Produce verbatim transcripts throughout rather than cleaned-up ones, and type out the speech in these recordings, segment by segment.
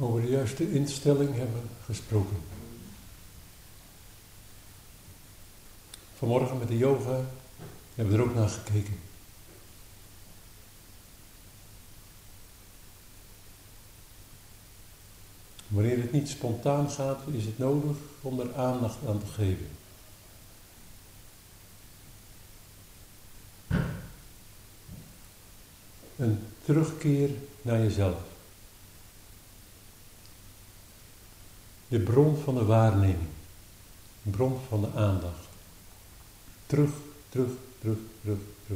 over de juiste instelling hebben gesproken. Vanmorgen met de yoga hebben we er ook naar gekeken. Wanneer het niet spontaan gaat, is het nodig om er aandacht aan te geven. Een terugkeer naar jezelf. De bron van de waarneming. De bron van de aandacht. Terug, terug, terug, terug, terug.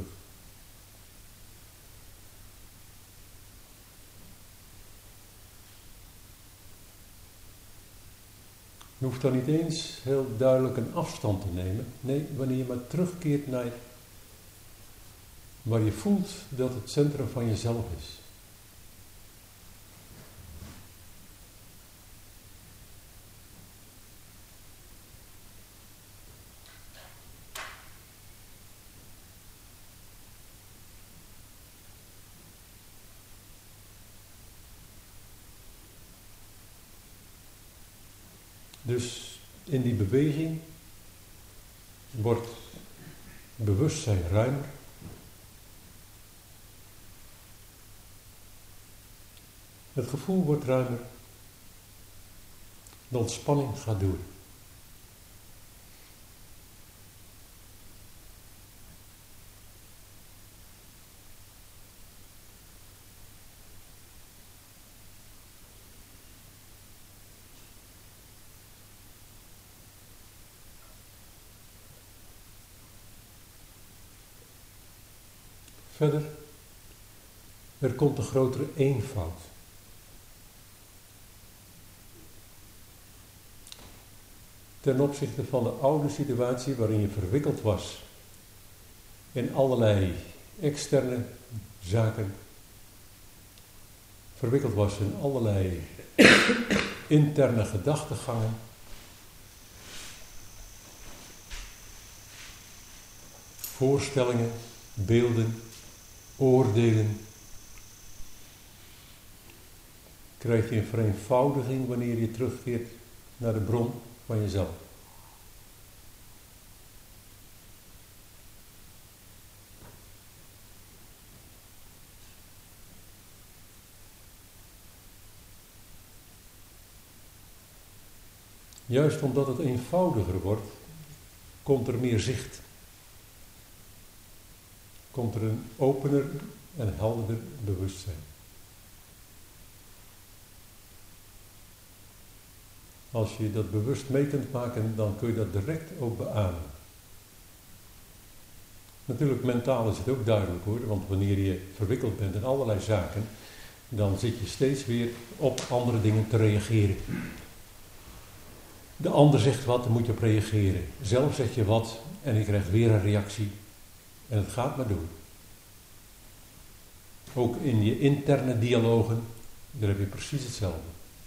Je hoeft dan niet eens heel duidelijk een afstand te nemen. Nee, wanneer je maar terugkeert naar waar je voelt dat het centrum van jezelf is. Dus in die beweging wordt bewustzijn ruimer. Het gevoel wordt ruimer. De ontspanning gaat door. Verder, er komt een grotere eenvoud. Ten opzichte van de oude situatie waarin je verwikkeld was in allerlei externe zaken, verwikkeld was in allerlei interne gedachtegangen, voorstellingen, beelden, oordelen, krijg je een vereenvoudiging wanneer je terugkeert naar de bron van jezelf. Juist omdat het eenvoudiger wordt, komt er meer zicht. Komt er een opener en helderder bewustzijn. Als je dat bewust mee kunt maken, dan kun je dat direct ook beamen. Natuurlijk mentaal is het ook duidelijk hoor, want wanneer je verwikkeld bent in allerlei zaken, dan zit je steeds weer op andere dingen te reageren. De ander zegt wat, dan moet je op reageren. Zelf zeg je wat en je krijgt weer een reactie. En het gaat maar door. Ook in je interne dialogen, daar heb je precies hetzelfde.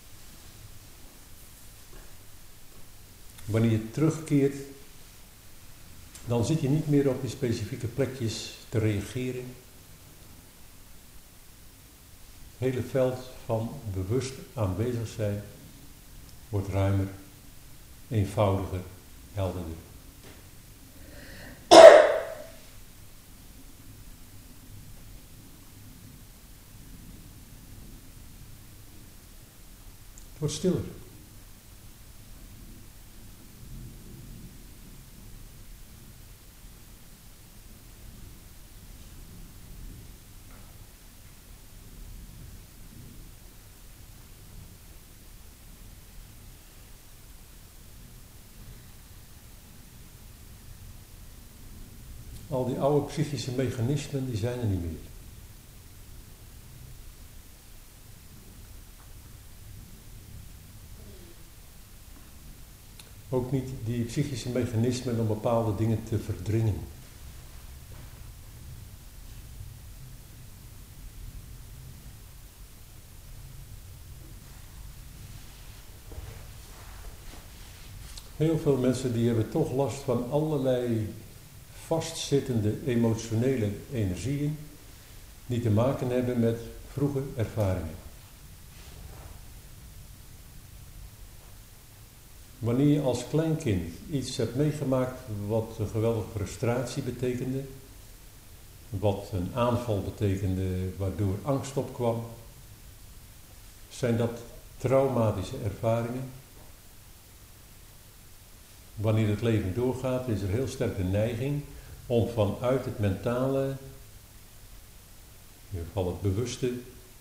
Wanneer je terugkeert, dan zit je niet meer op die specifieke plekjes te reageren. Het hele veld van bewust aanwezig zijn wordt ruimer, eenvoudiger, helderder. Het wordt stiller. Al die oude psychische mechanismen, die zijn er niet meer. Ook niet die psychische mechanismen om bepaalde dingen te verdringen. Heel veel mensen die hebben toch last van allerlei vastzittende emotionele energieën die te maken hebben met vroege ervaringen. Wanneer je als kleinkind iets hebt meegemaakt wat een geweldige frustratie betekende, wat een aanval betekende waardoor angst opkwam, zijn dat traumatische ervaringen. Wanneer het leven doorgaat is er heel sterk de neiging om vanuit het mentale, in ieder geval het bewuste,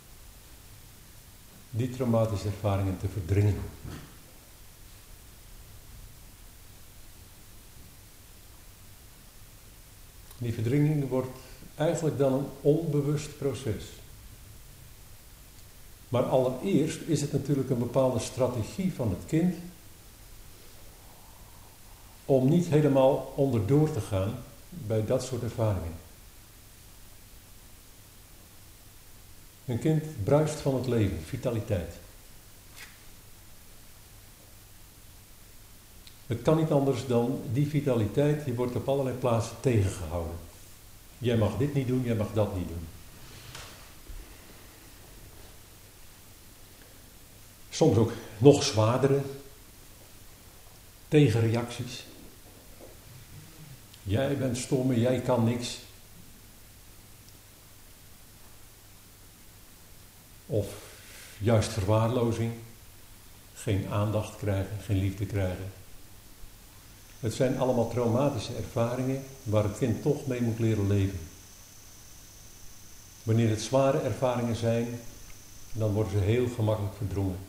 die traumatische ervaringen te verdringen. Die verdringing wordt eigenlijk dan een onbewust proces. Maar allereerst is het natuurlijk een bepaalde strategie van het kind om niet helemaal onderdoor te gaan bij dat soort ervaringen. Een kind bruist van het leven, vitaliteit. Het kan niet anders dan die vitaliteit, die wordt op allerlei plaatsen tegengehouden. Jij mag dit niet doen, jij mag dat niet doen. Soms ook nog zwaardere tegenreacties. Jij bent stomme, jij kan niks. Of juist verwaarlozing. Geen aandacht krijgen, geen liefde krijgen. Het zijn allemaal traumatische ervaringen waar het kind toch mee moet leren leven. Wanneer het zware ervaringen zijn, dan worden ze heel gemakkelijk verdrongen.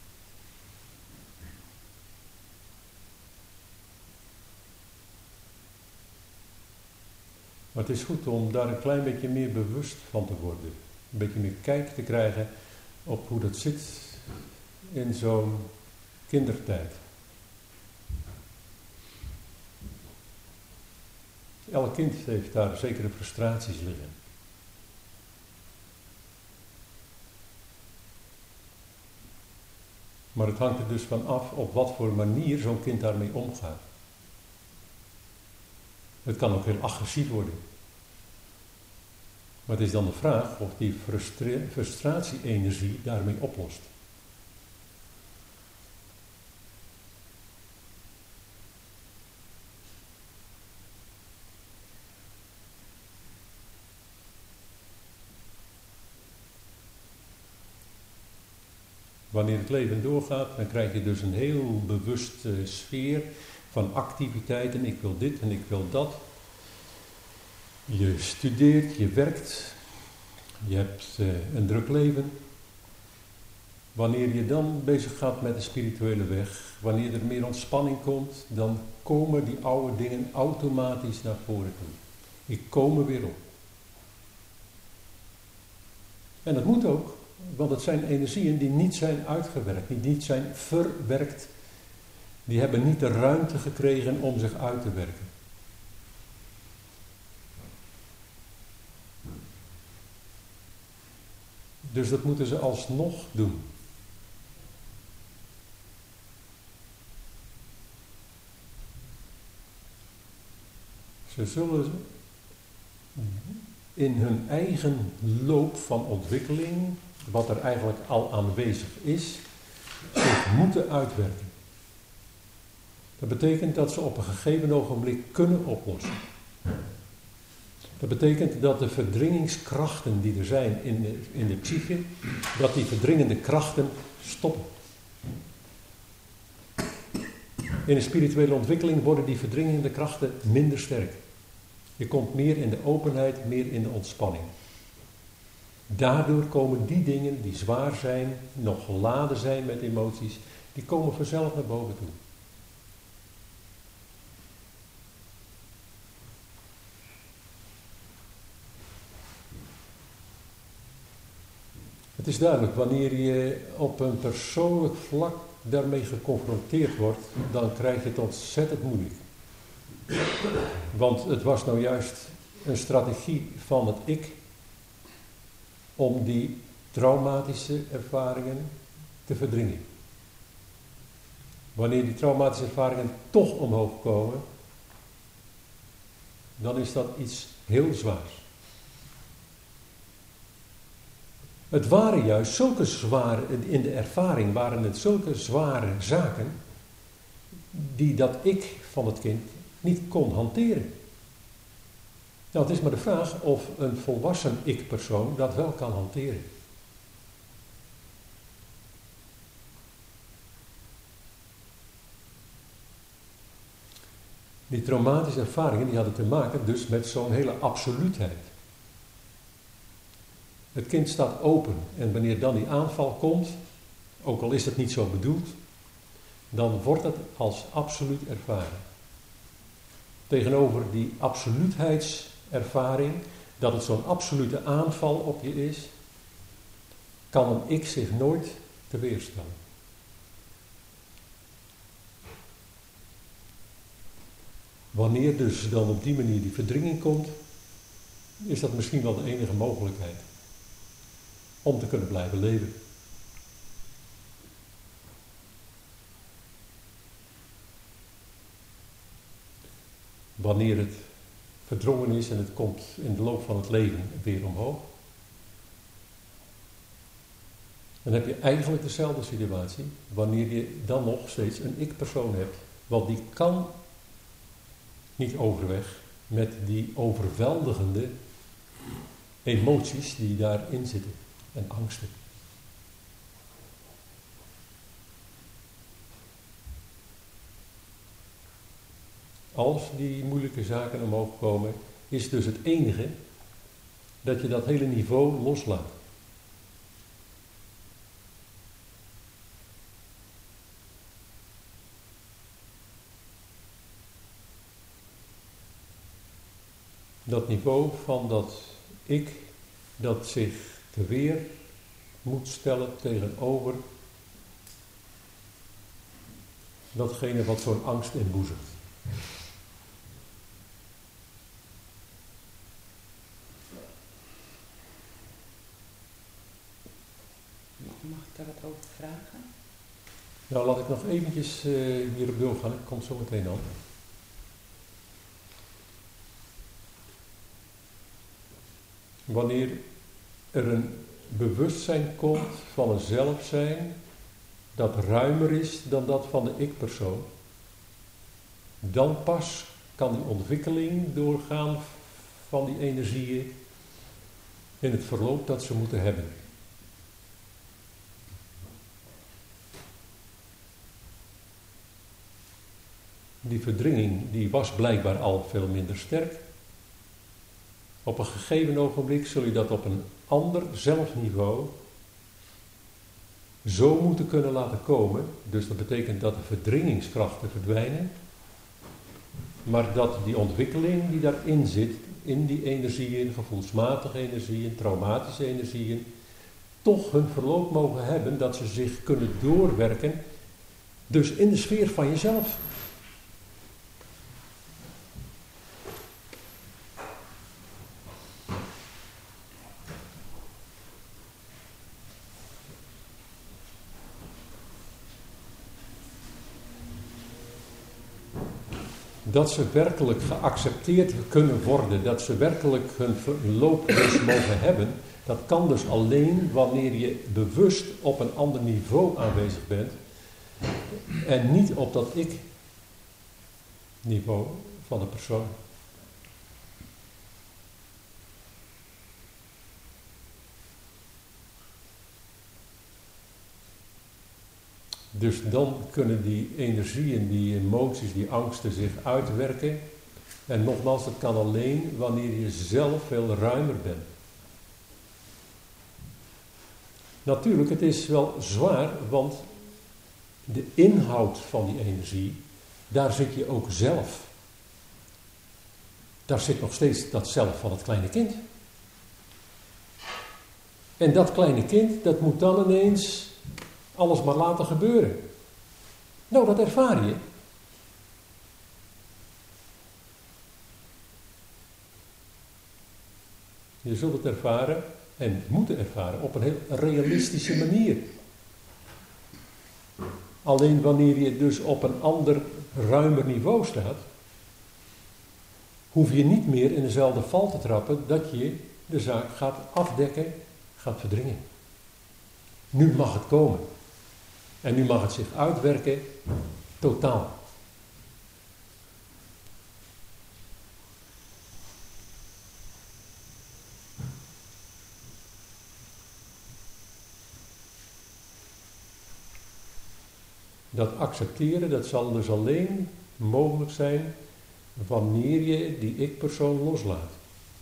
Maar het is goed om daar een klein beetje meer bewust van te worden. Een beetje meer kijk te krijgen op hoe dat zit in zo'n kindertijd. Elk kind heeft daar zekere frustraties liggen. Maar het hangt er dus van af op wat voor manier zo'n kind daarmee omgaat. Het kan ook heel agressief worden. Maar het is dan de vraag of die frustra- frustratie-energie daarmee oplost. Wanneer het leven doorgaat, dan krijg je dus een heel bewuste sfeer van activiteiten. Ik wil dit en ik wil dat. Je studeert, je werkt, je hebt uh, een druk leven. Wanneer je dan bezig gaat met de spirituele weg, wanneer er meer ontspanning komt, dan komen die oude dingen automatisch naar voren toe. Die komen weer op. En dat moet ook, want het zijn energieën die niet zijn uitgewerkt, die niet zijn verwerkt. Die hebben niet de ruimte gekregen om zich uit te werken. Dus dat moeten ze alsnog doen. Ze zullen in hun eigen loop van ontwikkeling, wat er eigenlijk al aanwezig is, zich moeten uitwerken. Dat betekent dat ze op een gegeven ogenblik kunnen oplossen. Dat betekent dat de verdringingskrachten die er zijn in de, in de psyche, dat die verdringende krachten stoppen. In de spirituele ontwikkeling worden die verdringende krachten minder sterk. Je komt meer in de openheid, meer in de ontspanning. Daardoor komen die dingen die zwaar zijn, nog geladen zijn met emoties, die komen vanzelf naar boven toe. Het is duidelijk, wanneer je op een persoonlijk vlak daarmee geconfronteerd wordt, dan krijg je het ontzettend moeilijk. Want het was nou juist een strategie van het ik om die traumatische ervaringen te verdringen. Wanneer die traumatische ervaringen toch omhoog komen, dan is dat iets heel zwaars. Het waren juist zulke zware, in de ervaring waren het zulke zware zaken, die dat ik van het kind niet kon hanteren. Nou, het is maar de vraag of een volwassen ik-persoon dat wel kan hanteren. Die traumatische ervaringen die hadden te maken dus met zo'n hele absoluutheid. Het kind staat open en wanneer dan die aanval komt, ook al is het niet zo bedoeld, dan wordt het als absoluut ervaren. Tegenover die absoluutheidservaring, dat het zo'n absolute aanval op je is, kan een ik zich nooit te weerstellen. Wanneer dus dan op die manier die verdringing komt, is dat misschien wel de enige mogelijkheid om te kunnen blijven leven. Wanneer het verdrongen is en het komt in de loop van het leven weer omhoog, dan heb je eigenlijk dezelfde situatie wanneer je dan nog steeds een ik-persoon hebt. Want die kan niet overweg met die overweldigende emoties die daarin zitten en angsten. Als die moeilijke zaken omhoog komen, is dus het enige dat je dat hele niveau loslaat. Dat niveau van dat ik dat zich te weer moet stellen tegenover datgene wat zo'n angst inboezemt. Mag ik daar wat over vragen? Nou, laat ik nog eventjes uh, hierop doorgaan. Ik kom zo meteen aan. Wanneer er een bewustzijn komt van een zelfzijn dat ruimer is dan dat van de ik-persoon, dan pas kan die ontwikkeling doorgaan van die energieën in het verloop dat ze moeten hebben. Die verdringing die was blijkbaar al veel minder sterk. Op een gegeven ogenblik zul je dat op een ander zelfniveau zo moeten kunnen laten komen. Dus dat betekent dat de verdringingskrachten verdwijnen. Maar dat die ontwikkeling die daarin zit, in die energieën, gevoelsmatige energieën, traumatische energieën, toch hun verloop mogen hebben, dat ze zich kunnen doorwerken, dus in de sfeer van jezelf. Dat ze werkelijk geaccepteerd kunnen worden, dat ze werkelijk hun loop dus mogen hebben, dat kan dus alleen wanneer je bewust op een ander niveau aanwezig bent en niet op dat ik-niveau van de persoon. Dus dan kunnen die energieën, die emoties, die angsten zich uitwerken. En nogmaals, het kan alleen wanneer je zelf veel ruimer bent. Natuurlijk, het is wel zwaar, want de inhoud van die energie, daar zit je ook zelf. Daar zit nog steeds dat zelf van het kleine kind. En dat kleine kind, dat moet dan ineens alles maar laten gebeuren. Nou, dat ervaar je. Je zult het ervaren en moeten ervaren op een heel realistische manier. Alleen wanneer je dus op een ander, ruimer niveau staat, hoef je niet meer in dezelfde val te trappen dat je de zaak gaat afdekken, gaat verdringen. Nu mag het komen. En nu mag het zich uitwerken, totaal. Dat accepteren, dat zal dus alleen mogelijk zijn wanneer je die ik-persoon loslaat.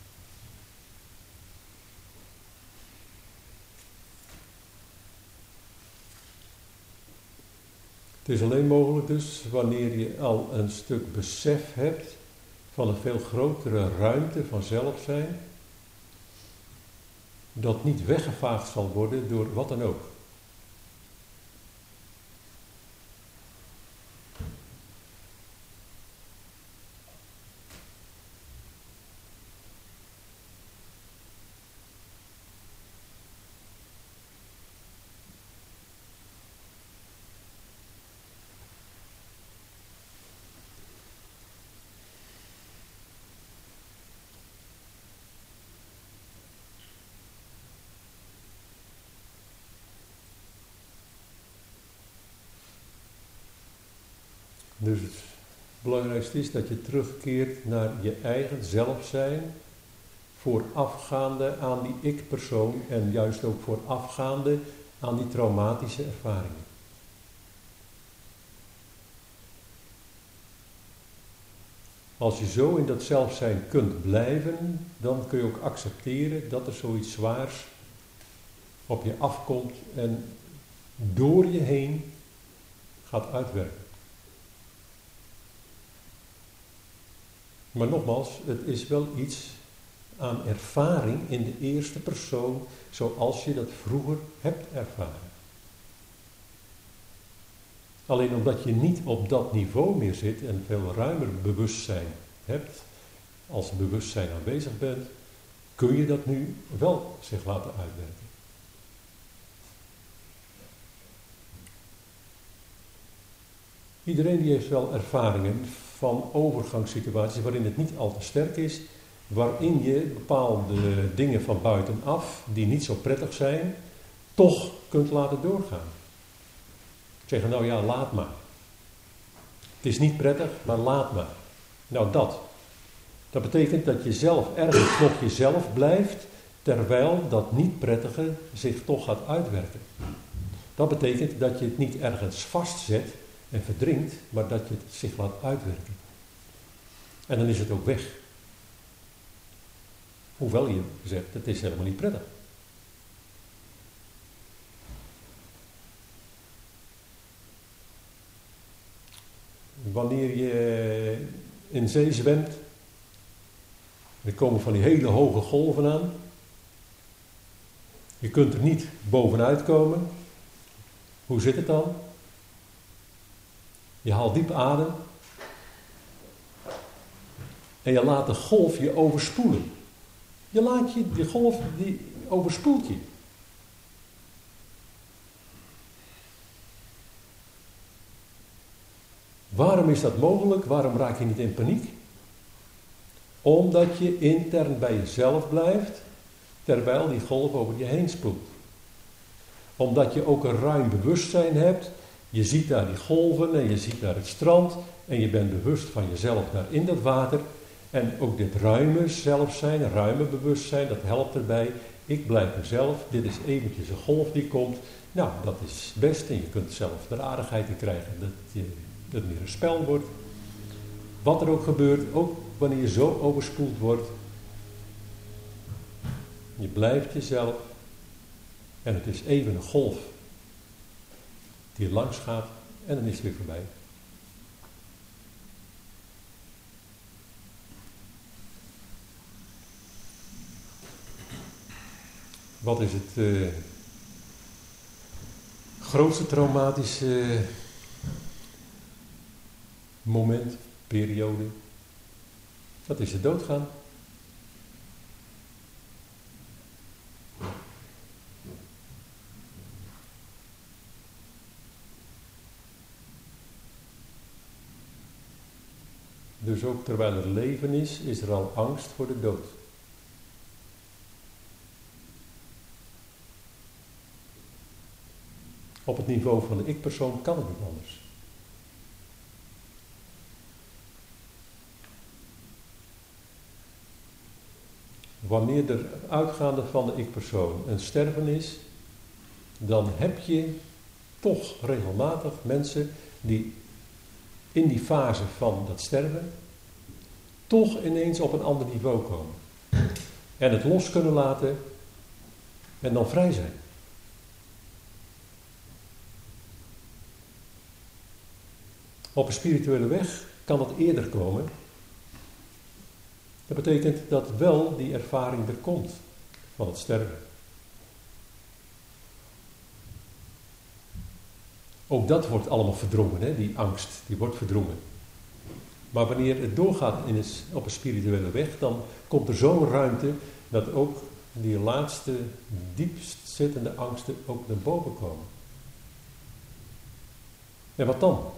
Het is alleen mogelijk dus wanneer je al een stuk besef hebt van een veel grotere ruimte van zelf zijn, dat niet weggevaagd zal worden door wat dan ook. Dus het belangrijkste is dat je terugkeert naar je eigen zelfzijn, voorafgaande aan die ik-persoon en juist ook voorafgaande aan die traumatische ervaringen. Als je zo in dat zelfzijn kunt blijven, dan kun je ook accepteren dat er zoiets zwaars op je afkomt en door je heen gaat uitwerken. Maar nogmaals, het is wel iets aan ervaring in de eerste persoon, zoals je dat vroeger hebt ervaren. Alleen omdat je niet op dat niveau meer zit en veel ruimer bewustzijn hebt, als bewustzijn aanwezig bent, kun je dat nu wel zich laten uitwerken. Iedereen die heeft wel ervaringen van overgangssituaties waarin het niet al te sterk is, waarin je bepaalde dingen van buitenaf, die niet zo prettig zijn, toch kunt laten doorgaan. Zeggen, nou ja, laat maar. Het is niet prettig, maar laat maar. Nou dat. Dat betekent dat je zelf ergens nog jezelf blijft, terwijl dat niet prettige zich toch gaat uitwerken. Dat betekent dat je het niet ergens vastzet en verdringt, maar dat je het zich laat uitwerken. En dan is het ook weg. Hoewel je zegt, het is helemaal niet prettig. Wanneer je in zee zwemt, er komen van die hele hoge golven aan. Je kunt er niet bovenuit komen. Hoe zit het dan? Je haalt diep adem. En je laat de golf je overspoelen. Je laat je, die golf die overspoelt je. Waarom is dat mogelijk? Waarom raak je niet in paniek? Omdat je intern bij jezelf blijft, terwijl die golf over je heen spoelt. Omdat je ook een ruim bewustzijn hebt. Je ziet daar die golven en je ziet daar het strand. En je bent bewust van jezelf daar in dat water. En ook dit ruime zelfzijn, ruime bewustzijn, dat helpt erbij. Ik blijf mezelf, dit is eventjes een golf die komt. Nou, dat is best en je kunt zelf de aardigheid in krijgen dat je, dat het meer een spel wordt. Wat er ook gebeurt, ook wanneer je zo overspoeld wordt. Je blijft jezelf en het is even een golf die langs gaat en dan is het weer voorbij. Wat is het uh, grootste traumatische moment, periode? Dat is het doodgaan. Dus ook terwijl er leven is, is er al angst voor de dood. Op het niveau van de ik-persoon kan het niet anders. Wanneer er uitgaande van de ik-persoon een sterven is, dan heb je toch regelmatig mensen die in die fase van dat sterven, toch ineens op een ander niveau komen. En het los kunnen laten en dan vrij zijn. Op een spirituele weg kan dat eerder komen. Dat betekent dat wel die ervaring er komt van het sterven. Ook dat wordt allemaal verdrongen, hè? Die angst, die wordt verdrongen. Maar wanneer het doorgaat in het, op een spirituele weg, dan komt er zo'n ruimte dat ook die laatste, diepst zittende angsten ook naar boven komen. En wat dan?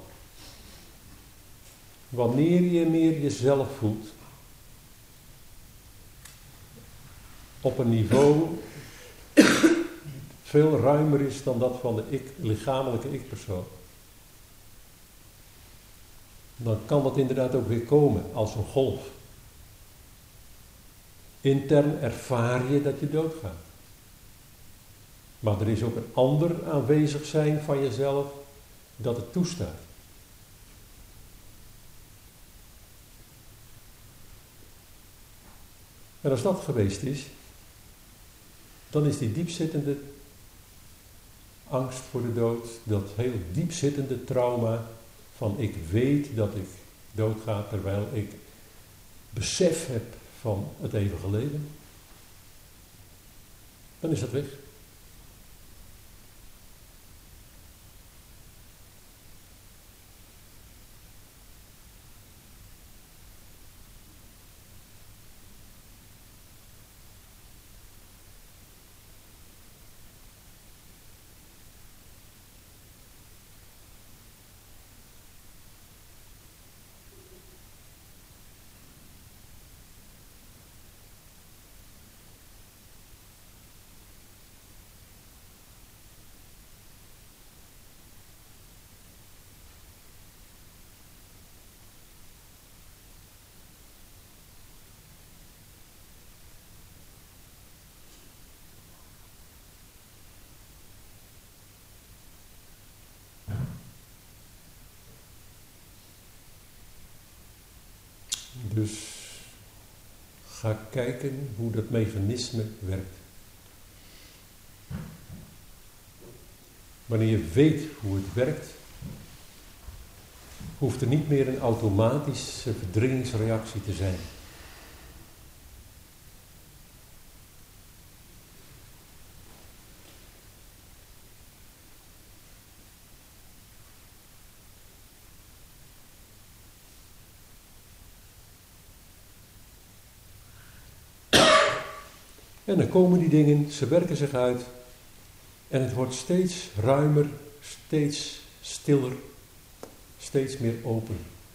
Wanneer je meer jezelf voelt, op een niveau veel ruimer is dan dat van de ik, lichamelijke ik-persoon, dan kan dat inderdaad ook weer komen als een golf. Intern ervaar je dat je doodgaat. Maar er is ook een ander aanwezig zijn van jezelf dat het toestaat. En als dat geweest is, dan is die diepzittende angst voor de dood, dat heel diepzittende trauma van ik weet dat ik doodga terwijl ik besef heb van het eeuwige leven, dan is dat weg. Dus ga kijken hoe dat mechanisme werkt. Wanneer je weet hoe het werkt, hoeft er niet meer een automatische verdringingsreactie te zijn. En dan komen die dingen, ze werken zich uit en het wordt steeds ruimer, steeds stiller, steeds meer open.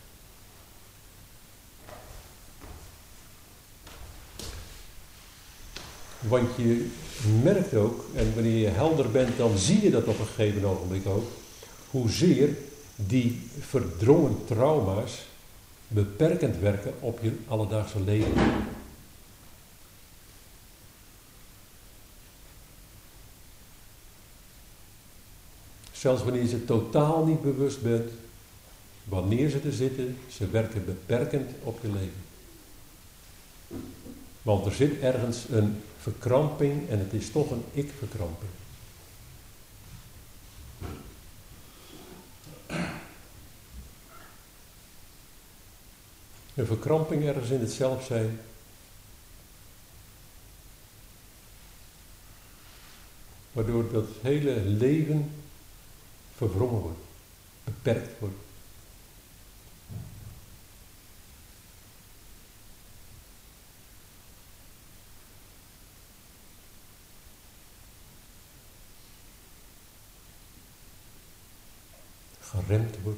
Want je merkt ook, en wanneer je helder bent, dan zie je dat op een gegeven ogenblik ook, hoezeer die verdrongen trauma's beperkend werken op je alledaagse leven. Zelfs wanneer je ze totaal niet bewust bent, wanneer ze er zitten, ze werken beperkend op je leven. Want er zit ergens een verkramping en het is toch een ik-verkramping. Een verkramping ergens in het zelf zijn. Waardoor dat hele leven verwrongen wordt, beperkt wordt. Geremd wordt.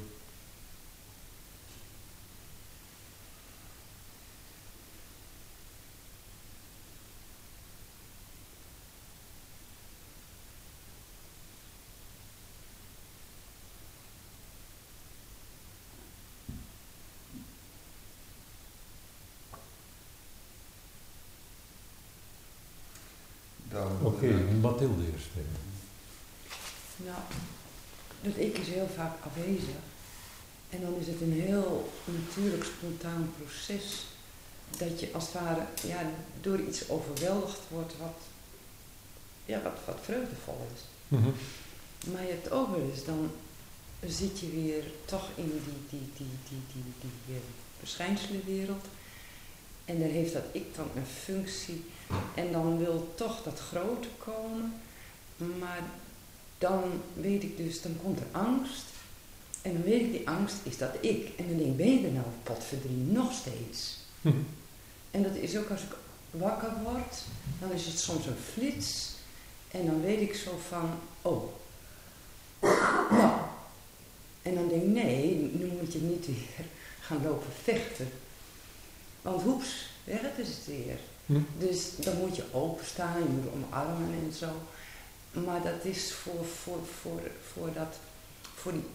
Oké, okay, Mathilde eerst. Ja, Dat ik is heel vaak afwezig. En dan is het een heel natuurlijk, spontaan proces. Dat je als het ware ja, door iets overweldigd wordt wat, ja, wat, wat vreugdevol is. Mm-hmm. Maar je hebt ook wel eens, dan zit je weer toch in die, die, die, die, die, die, die uh, verschijnselenwereld. En dan heeft dat ik dan een functie. En dan wil toch dat grote komen. Maar dan weet ik dus, dan komt er angst. En dan weet ik, die angst is dat ik. En dan denk ik, ben je er nou potverdrie nog steeds? Mm-hmm. En dat is ook als ik wakker word, dan is het soms een flits. En dan weet ik zo van, oh. Nou. En dan denk ik, nee, nu moet je niet weer gaan lopen vechten. Want hoeps, weg het is het weer. Hm. Dus dan moet je openstaan, je moet omarmen en zo. Maar dat is voor, voor, voor, voor dat, voor die,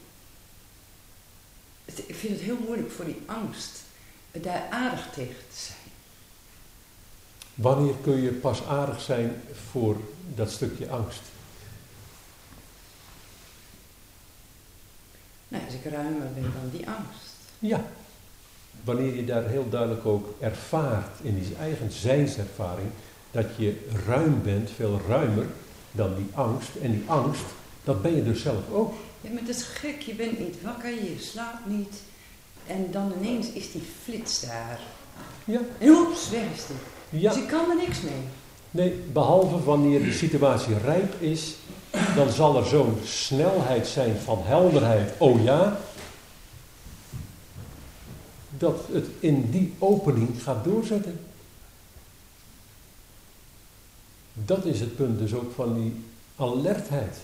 ik vind het heel moeilijk voor die angst, daar aardig tegen te zijn. Wanneer kun je pas aardig zijn voor dat stukje angst? Nou, als ik ruimer ben dan die angst. Ja. Wanneer je daar heel duidelijk ook ervaart, in die eigen zijnservaring, dat je ruim bent, veel ruimer dan die angst. En die angst, dat ben je dus zelf ook. Ja, maar het is gek, je bent niet wakker, je slaapt niet. En dan ineens is die flits daar. Ja. En oeps, weg is die. Ja. Dus ik kan er niks mee. Nee, behalve wanneer de situatie rijp is, dan zal er zo'n snelheid zijn van helderheid, oh ja, dat het in die opening gaat doorzetten. Dat is het punt dus ook van die alertheid.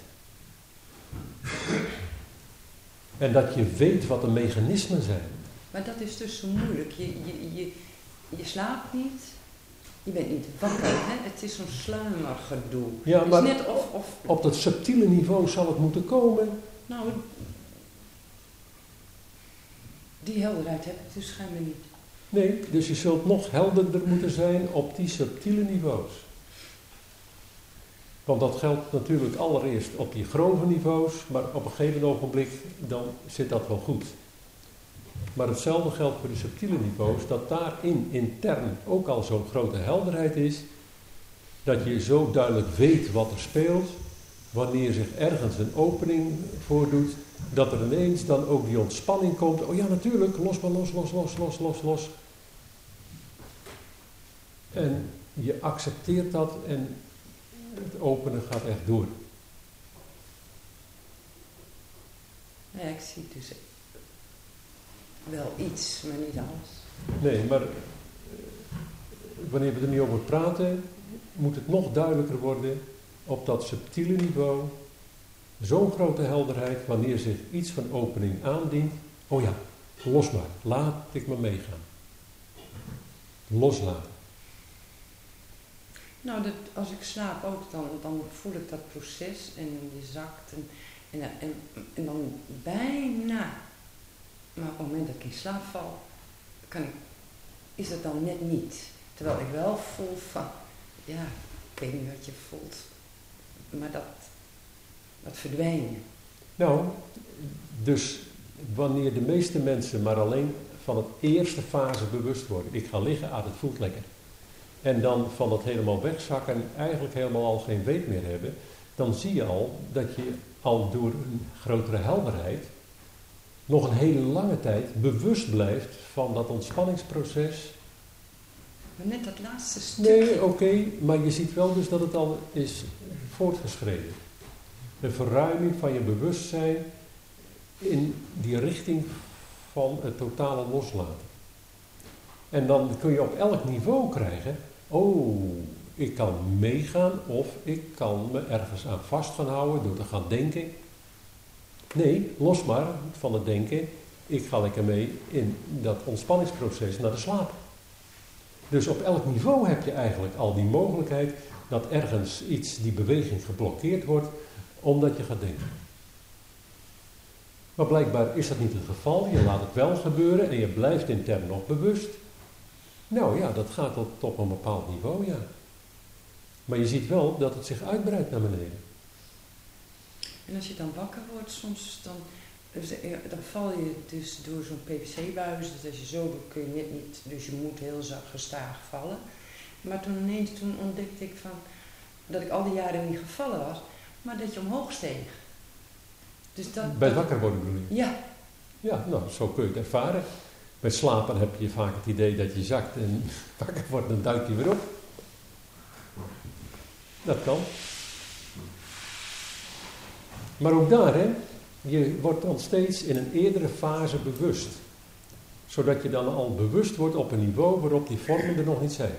En dat je weet wat de mechanismen zijn. Maar dat is dus zo moeilijk. Je, je, je, je slaapt niet. Je bent niet wakker. Hè? Het is zo'n sluimergedoe. Ja, maar het is net of, of... op dat subtiele niveau zal het moeten komen. Nou, die helderheid heb ik dus schijnbaar niet. Nee, dus je zult nog helderder moeten zijn op die subtiele niveaus. Want dat geldt natuurlijk allereerst op die grove niveaus, maar op een gegeven ogenblik dan zit dat wel goed. Maar hetzelfde geldt voor de subtiele niveaus, dat daarin intern ook al zo'n grote helderheid is, dat je zo duidelijk weet wat er speelt, wanneer zich ergens een opening voordoet, dat er ineens dan ook die ontspanning komt. Oh ja, natuurlijk, los maar los, los, los, los, los, los. En je accepteert dat en het openen gaat echt door. Ja, ik zie dus wel iets, maar niet alles. Nee, maar uh, wanneer we er niet over praten, moet het nog duidelijker worden op dat subtiele niveau. Zo'n grote helderheid, wanneer zich iets van opening aandient. Oh ja, los maar, laat ik me meegaan. Loslaten. Nou, dat, als ik slaap ook, dan, dan voel ik dat proces en je zakt en, en, en, en dan bijna, maar op het moment dat ik in slaap val, kan ik, is het dan net niet. Terwijl ik wel voel van, ja, ik weet niet wat je voelt, maar dat, dat verdwijnen. Nou, dus wanneer de meeste mensen maar alleen van het eerste fase bewust worden. Ik ga liggen, ah, het voelt lekker. En dan van dat helemaal wegzakken en eigenlijk helemaal al geen weet meer hebben, dan zie je al dat je al door een grotere helderheid nog een hele lange tijd bewust blijft van dat ontspanningsproces. Maar net dat laatste stukje. Nee, oké, okay, maar je ziet wel dus dat het al is voortgeschreden. Een verruiming van je bewustzijn in die richting van het totale loslaten. En dan kun je op elk niveau krijgen, oh, ik kan meegaan of ik kan me ergens aan vast gaan houden door te gaan denken. Nee, los maar van het denken, ik ga lekker mee in dat ontspanningsproces naar de slaap. Dus op elk niveau heb je eigenlijk al die mogelijkheid dat ergens iets, die beweging geblokkeerd wordt, omdat je gaat denken. Maar blijkbaar is dat niet het geval, je laat het wel gebeuren en je blijft intern nog bewust. Nou ja, dat gaat tot op een bepaald niveau, ja. Maar je ziet wel dat het zich uitbreidt naar beneden. En als je dan wakker wordt, soms dan, dan val je dus door zo'n P V C-buis. Dus als je zo doet kun je net niet, dus je moet heel zacht gestaag vallen. Maar toen ineens toen ontdekte ik van, dat ik al die jaren niet gevallen was, maar dat je omhoog steeg. Dus dat, Bij dat, wakker worden bedoel je? Ja. Ja, nou, zo kun je het ervaren. Bij slapen heb je vaak het idee dat je zakt en wakker wordt, dan duikt je weer op. Dat kan. Maar ook daar, hè, je wordt dan steeds in een eerdere fase bewust. Zodat je dan al bewust wordt op een niveau waarop die vormen er nog niet zijn.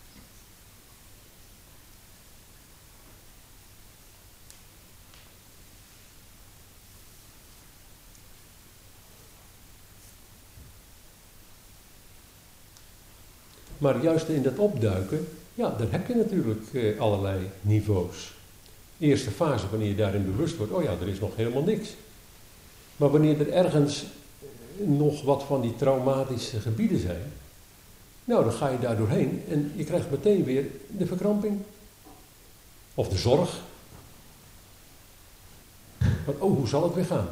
Maar juist in dat opduiken, ja, daar heb je natuurlijk eh, allerlei niveaus. Eerste fase, wanneer je daarin bewust wordt, oh ja, er is nog helemaal niks. Maar wanneer er ergens nog wat van die traumatische gebieden zijn, nou, dan ga je daar doorheen en je krijgt meteen weer de verkramping. Of de zorg. Want, oh, hoe zal het weer gaan?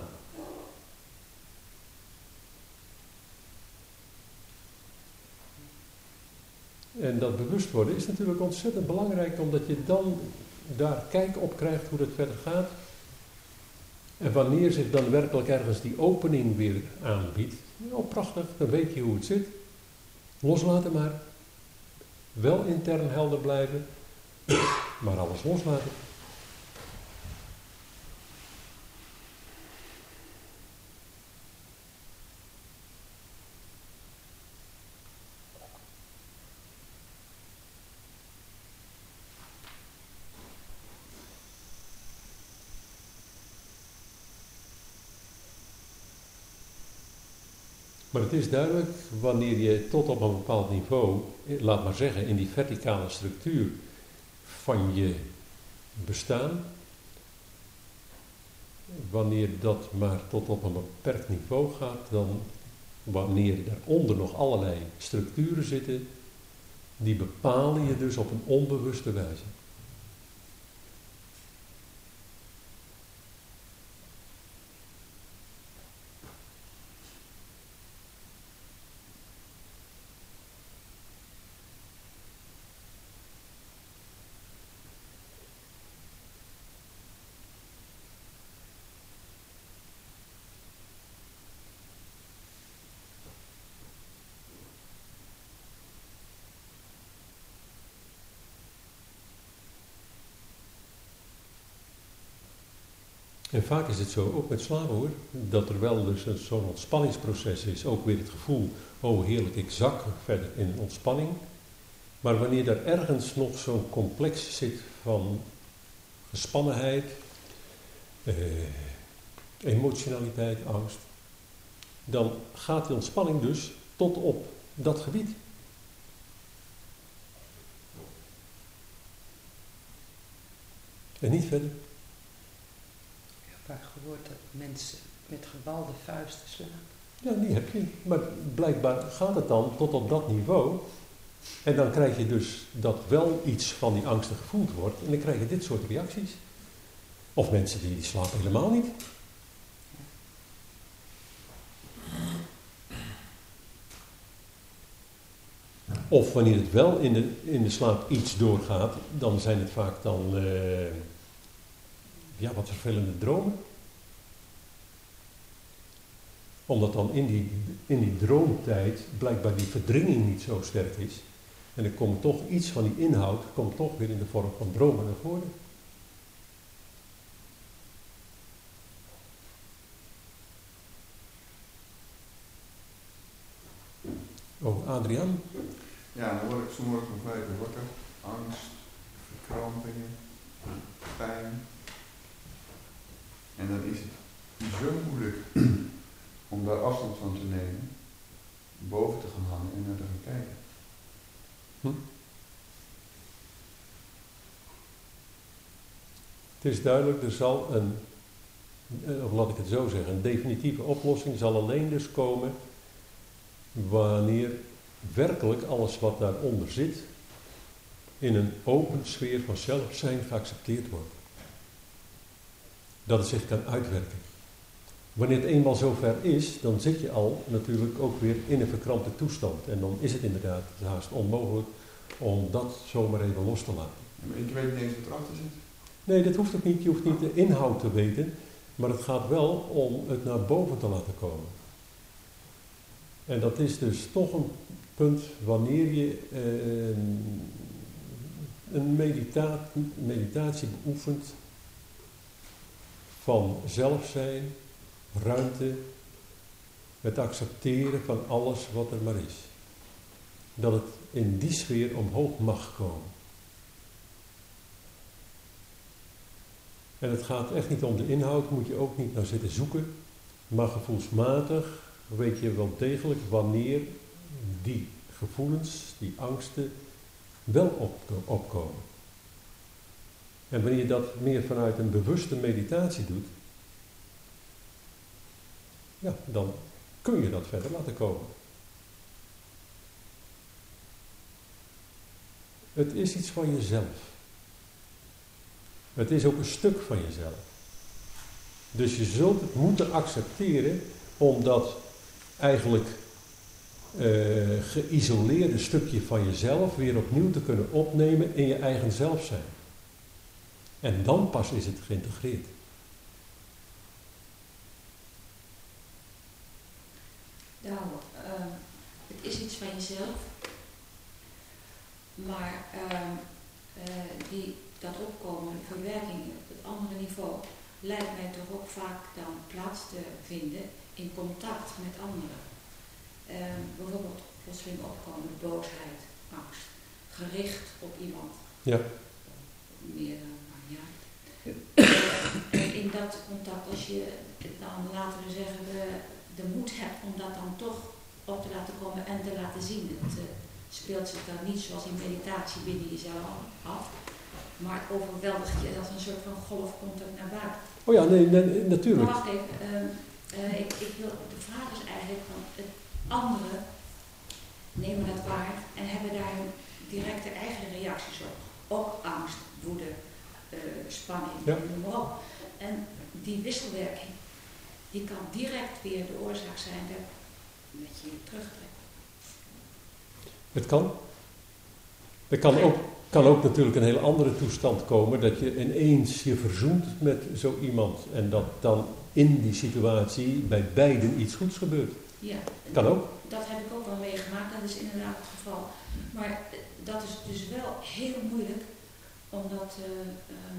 En dat bewust worden is natuurlijk ontzettend belangrijk, omdat je dan daar kijk op krijgt hoe het verder gaat. En wanneer zich dan werkelijk ergens die opening weer aanbiedt, nou prachtig, dan weet je hoe het zit. Loslaten maar. Wel intern helder blijven, maar alles loslaten. Maar het is duidelijk, wanneer je tot op een bepaald niveau, laat maar zeggen, in die verticale structuur van je bestaan, wanneer dat maar tot op een beperkt niveau gaat, dan wanneer daaronder nog allerlei structuren zitten, die bepalen je dus op een onbewuste wijze. En vaak is het zo, ook met slapen hoor, dat er wel dus een, zo'n ontspanningsproces is. Ook weer het gevoel, oh heerlijk, ik zak verder in ontspanning. Maar wanneer er ergens nog zo'n complex zit van gespannenheid, eh, emotionaliteit, angst, dan gaat die ontspanning dus tot op dat gebied. En niet verder. Ik heb vaak gehoord dat mensen met gebalde vuisten slaan. Ja, die heb je. Maar blijkbaar gaat het dan tot op dat niveau. En dan krijg je dus dat wel iets van die angsten gevoeld wordt. En dan krijg je dit soort reacties. Of mensen die slapen helemaal niet. Of wanneer het wel in de, in de slaap iets doorgaat, dan zijn het vaak dan uh, ja, wat vervelende dromen. Omdat dan in die, in die droomtijd blijkbaar die verdringing niet zo sterk is. En er komt toch iets van die inhoud, komt toch weer in de vorm van dromen naar voren. Oh, Adriaan? Ja, dan word ik soms om vijf uur wakker. Angst, verkrampingen, pijn. En dan is het zo moeilijk om daar afstand van te nemen, boven te gaan hangen en naar te gaan kijken. Hm? Het is duidelijk, er zal een, of laat ik het zo zeggen, een definitieve oplossing zal alleen dus komen wanneer werkelijk alles wat daaronder zit in een open sfeer van zelfzijn geaccepteerd wordt. dat het zich kan uitwerken. Wanneer het eenmaal zover is, dan zit je al natuurlijk ook weer in een verkrampte toestand. En dan is het inderdaad haast onmogelijk om dat zomaar even los te laten. Maar ik weet niet eens wat erachter zit. Nee, dat hoeft ook niet. Je hoeft niet de inhoud te weten. Maar het gaat wel om het naar boven te laten komen. En dat is dus toch een punt wanneer je eh, een medita- meditatie beoefent van zelf zijn, ruimte, het accepteren van alles wat er maar is. Dat het in die sfeer omhoog mag komen. En het gaat echt niet om de inhoud, moet je ook niet naar zitten zoeken, maar gevoelsmatig weet je wel degelijk wanneer die gevoelens, die angsten, wel op- opkomen. En wanneer je dat meer vanuit een bewuste meditatie doet, ja, dan kun je dat verder laten komen. Het is iets van jezelf. Het is ook een stuk van jezelf. Dus je zult het moeten accepteren om dat eigenlijk uh, geïsoleerde stukje van jezelf weer opnieuw te kunnen opnemen in je eigen zelf zijn. En dan pas is het geïntegreerd. Nou, uh, het is iets van jezelf, maar uh, uh, die, dat opkomen, de verwerking op het andere niveau, lijkt mij toch ook vaak dan plaats te vinden in contact met anderen. Uh, bijvoorbeeld plotseling opkomen, boosheid, angst, gericht op iemand. Ja. Meer dan, ja. En in dat contact, als je dan, laten we zeggen, de, de moed hebt om dat dan toch op te laten komen en te laten zien. Het uh, speelt zich dan niet zoals in meditatie binnen jezelf af, maar het overweldigt je als een soort van golf komt ook naar buiten. Oh ja, nee, nee natuurlijk. Maar wacht even, uh, uh, ik, ik wil, de vraag is eigenlijk van het anderen nemen dat waar en hebben daar hun directe eigen reacties op. Ook angst, woede, uh, spanning, ja. noem maar op. En die wisselwerking, die kan direct weer de oorzaak zijn dat, dat je je terugtrekt. Het kan. Het kan ook, kan ook natuurlijk een hele andere toestand komen, dat je ineens je verzoent met zo iemand en dat dan in die situatie bij beiden iets goeds gebeurt. Ja, kan ook. Dat heb ik ook wel meegemaakt, dat is inderdaad het geval. Maar dat is dus wel heel moeilijk, omdat uh, uh,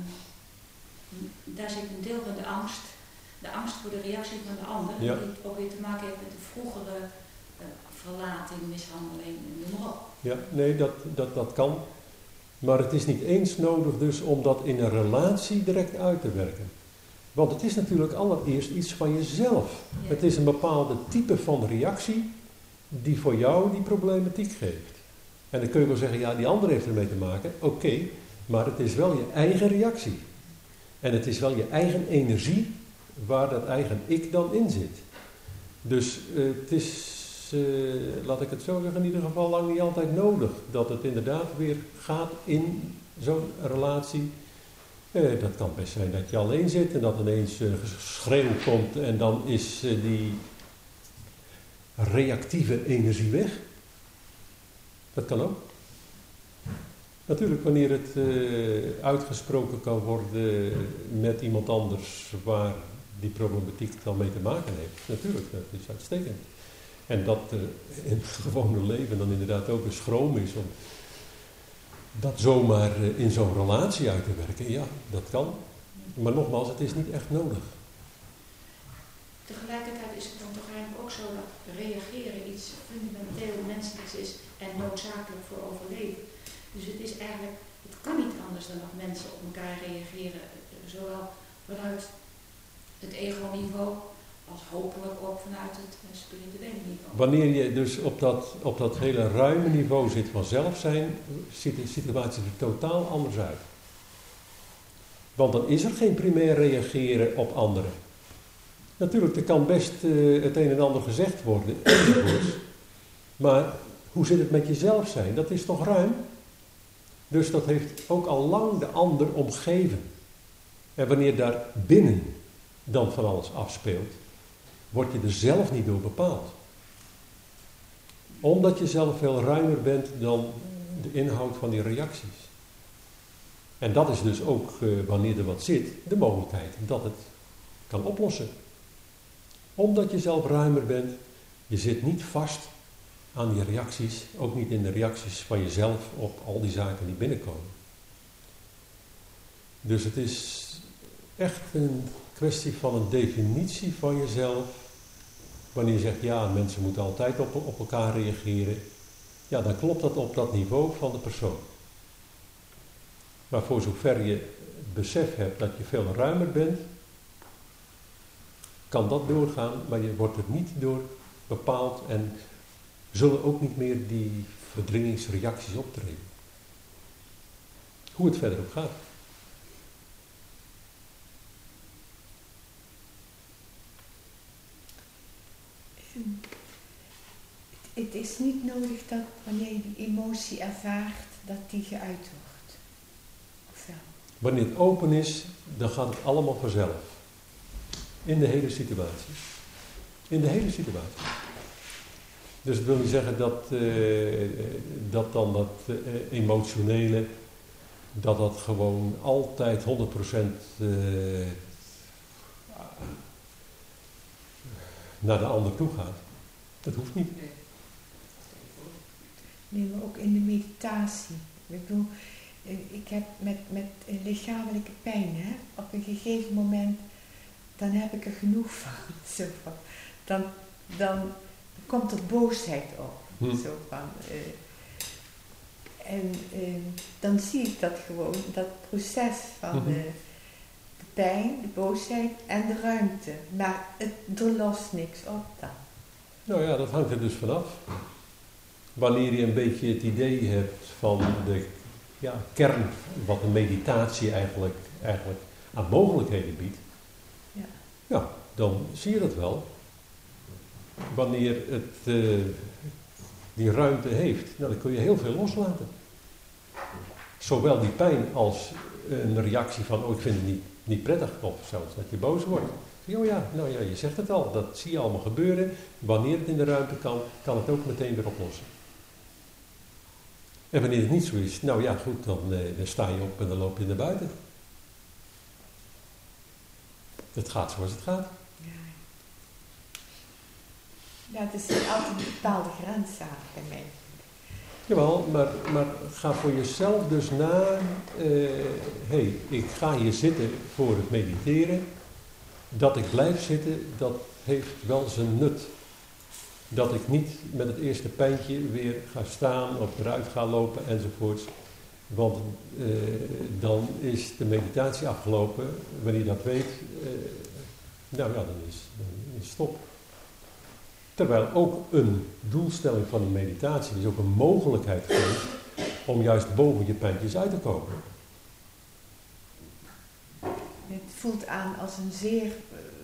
daar zit een deel van de angst, de angst voor de reactie van de ander, ja. die ook weer te maken heeft met de vroegere uh, verlating, mishandeling, noem maar op. Ja, nee, dat, dat, dat kan. Maar het is niet eens nodig dus om dat in een relatie direct uit te werken. Want het is natuurlijk allereerst iets van jezelf. Ja. Het is een bepaalde type van reactie die voor jou die problematiek geeft. En dan kun je wel zeggen, ja, die ander heeft ermee te maken. Oké, okay, maar het is wel je eigen reactie. En het is wel je eigen energie waar dat eigen ik dan in zit. Dus uh, het is, uh, laat ik het zo zeggen, in ieder geval lang niet altijd nodig. Dat het inderdaad weer gaat in zo'n relatie. Uh, dat kan best zijn dat je alleen zit en dat ineens uh, geschreeuw komt en dan is uh, die reactieve energie weg. Dat kan ook. Natuurlijk, wanneer het uh, uitgesproken kan worden met iemand anders waar die problematiek dan mee te maken heeft. Natuurlijk, dat is uitstekend. En dat uh, in het gewone leven dan inderdaad ook een schroom is om dat zomaar uh, in zo'n relatie uit te werken. Ja, dat kan. Maar nogmaals, het is niet echt nodig. Tegelijkertijd is het dan toch eigenlijk ook zo dat reageren iets fundamenteel menselijks is en noodzakelijk voor overleven. Dus het is eigenlijk, het kan niet anders dan dat mensen op elkaar reageren, zowel vanuit het ego-niveau als hopelijk ook vanuit het spirituele niveau. Wanneer je dus op dat, op dat hele ruime niveau zit van zelf zijn, ziet de situatie er totaal anders uit. Want dan is er geen primair reageren op anderen. Natuurlijk, er kan best uh, het een en ander gezegd worden, enzovoorts. Maar hoe zit het met jezelf zijn? Dat is toch ruim? Dus dat heeft ook al lang de ander omgeven. En wanneer daar binnen dan van alles afspeelt, word je er zelf niet door bepaald. Omdat je zelf veel ruimer bent dan de inhoud van die reacties. En dat is dus ook, uh, wanneer er wat zit, de mogelijkheid dat het kan oplossen. Omdat je zelf ruimer bent, je zit niet vast aan die reacties, ook niet in de reacties van jezelf op al die zaken die binnenkomen. Dus het is echt een kwestie van een definitie van jezelf. Wanneer je zegt, ja, mensen moeten altijd op, op elkaar reageren. Ja, dan klopt dat op dat niveau van de persoon. Maar voor zover je het besef hebt dat je veel ruimer bent, kan dat doorgaan, maar je wordt er niet door bepaald en zullen ook niet meer die verdringingsreacties optreden. Hoe het verder ook gaat. Het is niet nodig dat wanneer je die emotie ervaart, dat die geuit wordt. Of wel? Wanneer het open is, dan gaat het allemaal vanzelf. In de hele situatie. In de hele situatie. Dus dat wil niet zeggen dat, uh, dat dan dat uh, emotionele, dat dat gewoon altijd honderd procent uh, naar de ander toe gaat. Dat hoeft niet. Nee, maar ook in de meditatie. Ik bedoel, ik heb met, met lichamelijke pijn, hè, op een gegeven moment, dan heb ik er genoeg van. Zo van dan, dan komt er boosheid op. Hm. Zo van, uh, en uh, dan zie ik dat gewoon, dat proces van hm. uh, de pijn, de boosheid en de ruimte. Maar het, er lost niks op dan. Nou ja, dat hangt er dus vanaf. Wanneer je een beetje het idee hebt van de ja, kern wat een meditatie eigenlijk, eigenlijk aan mogelijkheden biedt, ja. ja, dan zie je dat wel. Wanneer het uh, die ruimte heeft, nou, dan kun je heel veel loslaten. Zowel die pijn als een reactie van, oh ik vind het niet, niet prettig, of zelfs dat je boos wordt. Oh ja, nou ja, je zegt het al, dat zie je allemaal gebeuren. Wanneer het in de ruimte kan, kan het ook meteen weer oplossen. En wanneer het niet zo is, nou ja goed, dan, eh, dan sta je op en dan loop je naar buiten. Het gaat zoals het gaat. Ja, ja het is altijd een bepaalde grens bij mij. Jawel, maar, maar ga voor jezelf dus na, hé, uh, hey, ik ga hier zitten voor het mediteren. Dat ik blijf zitten, dat heeft wel zijn nut. Dat ik niet met het eerste pijntje weer ga staan of eruit ga lopen enzovoorts. Want uh, dan is de meditatie afgelopen. Wanneer je dat weet, uh, nou ja, dan is, dan is het stop. Terwijl ook een doelstelling van een meditatie is ook een mogelijkheid geeft om juist boven je pijntjes uit te komen. Het voelt aan als een zeer uh,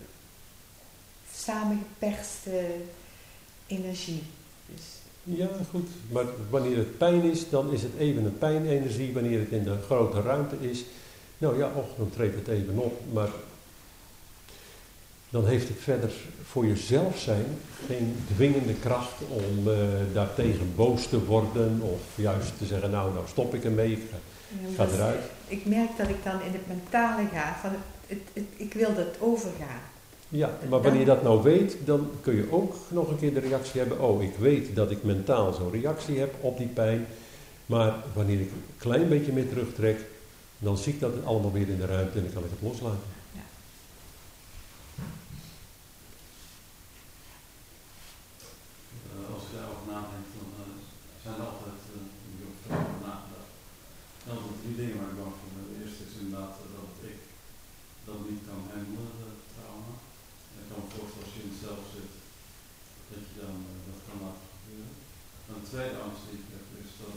samengeperste energie. Dus. Ja, goed. Maar wanneer het pijn is, dan is het even een pijnenergie. Wanneer het in de grote ruimte is, nou ja, och, dan treedt het even op. Maar dan heeft het verder voor jezelf zijn geen dwingende kracht om uh, daartegen boos te worden. Of juist te zeggen, nou, nou stop ik ermee, ik ga, ja, ga eruit. Ik merk dat ik dan in het mentale ga, van het, het, het, ik wil dat overgaan. Ja, maar wanneer je dat nou weet, dan kun je ook nog een keer de reactie hebben, oh, ik weet dat ik mentaal zo'n reactie heb op die pijn, maar wanneer ik een klein beetje meer terugtrek, dan zie ik dat allemaal weer in de ruimte en dan kan ik het loslaten. Ja. Uh, als ik daarover nadenk, dan uh, zijn er altijd, uh, ik heb er over nagedacht, dan zijn er drie dingen waar ik bang voor ben. De eerste is inderdaad uh, dat ik dat niet kan handelen, het trauma. Ik kan me voorstellen als je in het zelf zit, dat je dan uh, dat kan laten gebeuren. En de tweede angst die ik heb is dat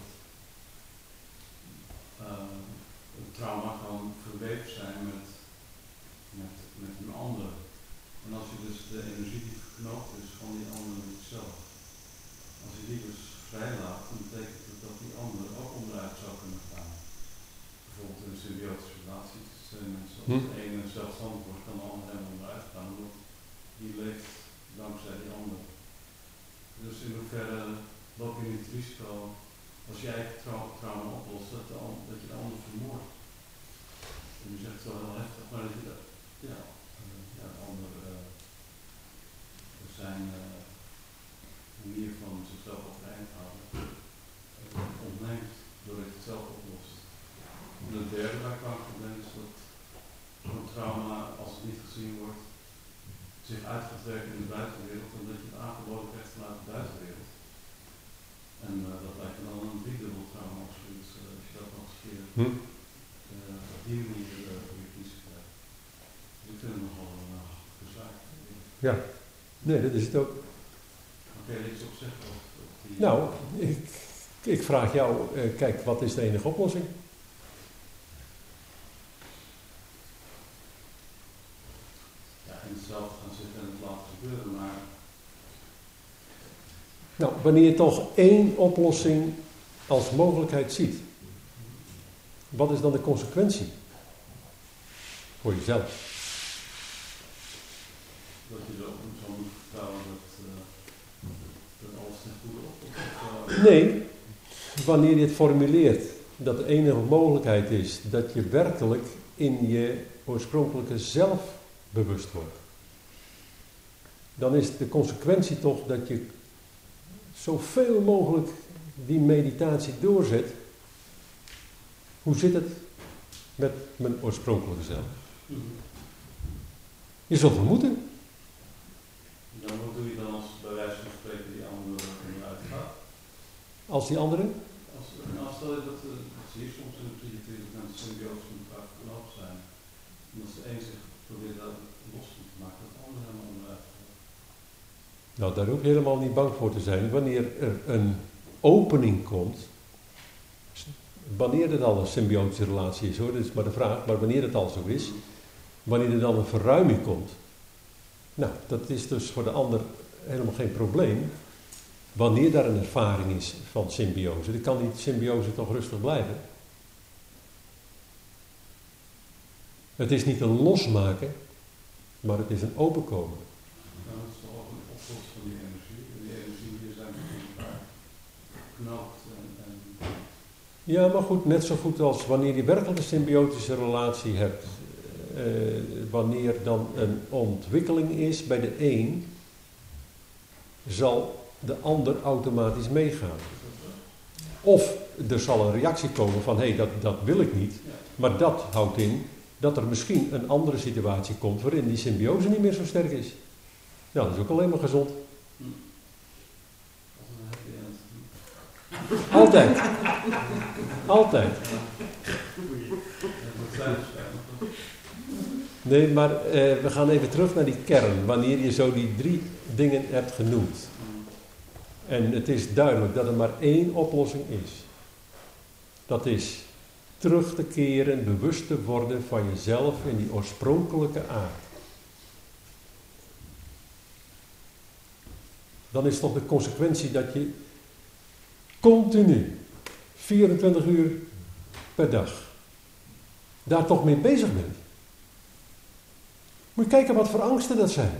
uh, het trauma kan verweven zijn met, met, met een ander. En als je dus de energie die geknoopt is van die andere niet zelf, als je die dus vrijlaat, dan betekent het dat die andere ook onderuit zou kunnen gaan. bijvoorbeeld in een symbiotische relatie tussen mensen. Als Hm. de ene zelfstandig wordt, kan de ander helemaal onderuit gaan, omdat die leeft dankzij die ander. Dus in hoeverre loop je niet het risico, als jij trau- trauma oplost, dat, de an- dat je de ander vermoordt. En je zegt het wel heel heftig, maar dat je dat, ja, uh, ja, de ander, uh, zijn uh, manier van zichzelf overeind houden, uh, ontneemt doordat je het zelf oplost. En het derde waar ik probleem is dat zo'n trauma, als het niet gezien wordt, zich uit gaat werken in de buitenwereld en dat je het aangeboden krijgt vanuit de buitenwereld. En uh, dat lijkt me dan een driedubbel trauma of zoiets, uh, als je dat nog eens keer Hm? uh, op die manier uh, voor je kiezen krijgt. Dus ik vind het nogal een uh, gezaak. Ja, nee, dat is het ook. Kun je er iets op zeggen? Of, of die, Nou, ik, ik vraag jou, uh, kijk, wat is de enige oplossing? Ja, in het zelf gaan zitten en het laten gebeuren, maar Nou, wanneer je toch één oplossing als mogelijkheid ziet, wat is dan de consequentie? Voor jezelf. dat je zo, zo moet vertrouwen dat, uh, dat alles ten goede opkomt. Uh, Nee, wanneer je het formuleert dat de enige mogelijkheid is dat je werkelijk in je oorspronkelijke zelf bewust wordt, dan is de consequentie toch dat je zoveel mogelijk die meditatie doorzet. Hoe zit het met mijn oorspronkelijke zelf? Je zult het moeten. Dan wat doe je dan als bij wijze van spreken die andere eruit gaat? Als die andere? Als, nou, stel je dat, uh, dat zie je soms in de psychiatrie dat mensen symbiotisch met elkaar verknocht zijn. En als de een zich probeert dat los te maken, dat de ander helemaal onderuit gaat. Nou, daar hoef je helemaal niet bang voor te zijn. Wanneer er een opening komt, wanneer het al een symbiotische relatie is hoor, dat is maar de vraag, maar wanneer het al zo is, wanneer er dan een verruiming komt, nou, dat is dus voor de ander helemaal geen probleem. Wanneer daar een ervaring is van symbiose, dan kan die symbiose toch rustig blijven. Het is niet een losmaken, maar het is een openkomen. Nou, dat is toch ook een oplossing van die energie. En die energie die zijn met elkaar geknoopt. En, en Ja, maar goed, net zo goed als wanneer je werkelijk een symbiotische relatie hebt, eh, wanneer dan een ontwikkeling is bij de een, zal de ander automatisch meegaan. Of er zal een reactie komen van, hé, hey, dat, dat wil ik niet. Maar dat houdt in dat er misschien een andere situatie komt waarin die symbiose niet meer zo sterk is. Nou, dat is ook alleen maar gezond. als een happy end. Altijd. Altijd. Dat moet zijn waarschijnlijk. Nee, maar uh, we gaan even terug naar die kern, wanneer je zo die drie dingen hebt genoemd. En het is duidelijk dat er maar één oplossing is. Dat is terug te keren, bewust te worden van jezelf in die oorspronkelijke aard. Dan is toch de consequentie dat je continu, vierentwintig uur per dag, daar toch mee bezig bent. Moet je kijken wat voor angsten dat zijn.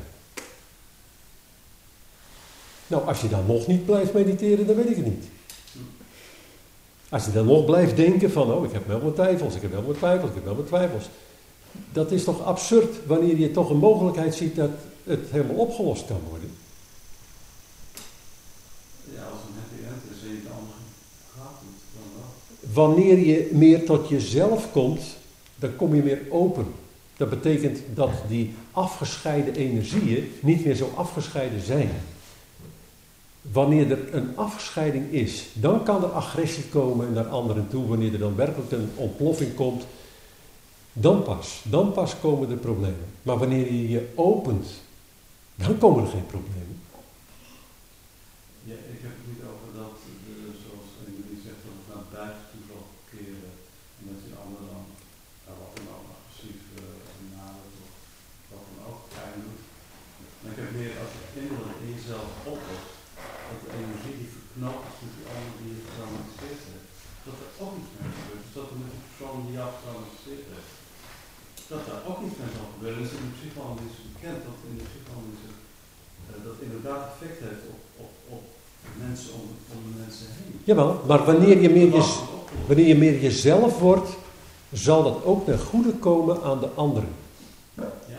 Nou, als je dan nog niet blijft mediteren, dan weet ik het niet. Als je dan nog blijft denken van, oh, ik heb wel mijn twijfels, ik heb wel mijn twijfels, ik heb wel mijn twijfels. Dat is toch absurd wanneer je toch een mogelijkheid ziet dat het helemaal opgelost kan worden. Ja, als een happy end is en je de andere gaat doet, dan wel. Wanneer je meer tot jezelf komt, dan kom je meer open. Dat betekent dat die afgescheiden energieën niet meer zo afgescheiden zijn. Wanneer er een afscheiding is, dan kan er agressie komen naar anderen toe. Wanneer er dan werkelijk een ontploffing komt, dan pas, dan pas komen er problemen. Maar wanneer je je opent, dan komen er geen problemen. Ja, ik heb het niet over dat, de, zoals jullie zegt, dat het naar buiten toe zal keren. En dat je de ander dan, nou, wat dan ook, agressief uh, nadert of wat dan ook, pijn doet. Maar ik heb meer als je innerlijk in jezelf oplost, dat de energie die verknoopt is met die ander die je getraumatiseerd heeft, dat er ook iets mee gebeurt. Dus dat er met de persoon die jou getraumatiseerd heeft, dat daar ook iets mee zal gebeuren. Het is in de psychoanalyse bekend dat in de psychoanalyse uh, dat inderdaad effect heeft op, op, op mensen om, om de mensen heen. Jawel, maar wanneer je, meer je, wanneer je meer jezelf wordt, zal dat ook ten goede komen aan de anderen. Ja?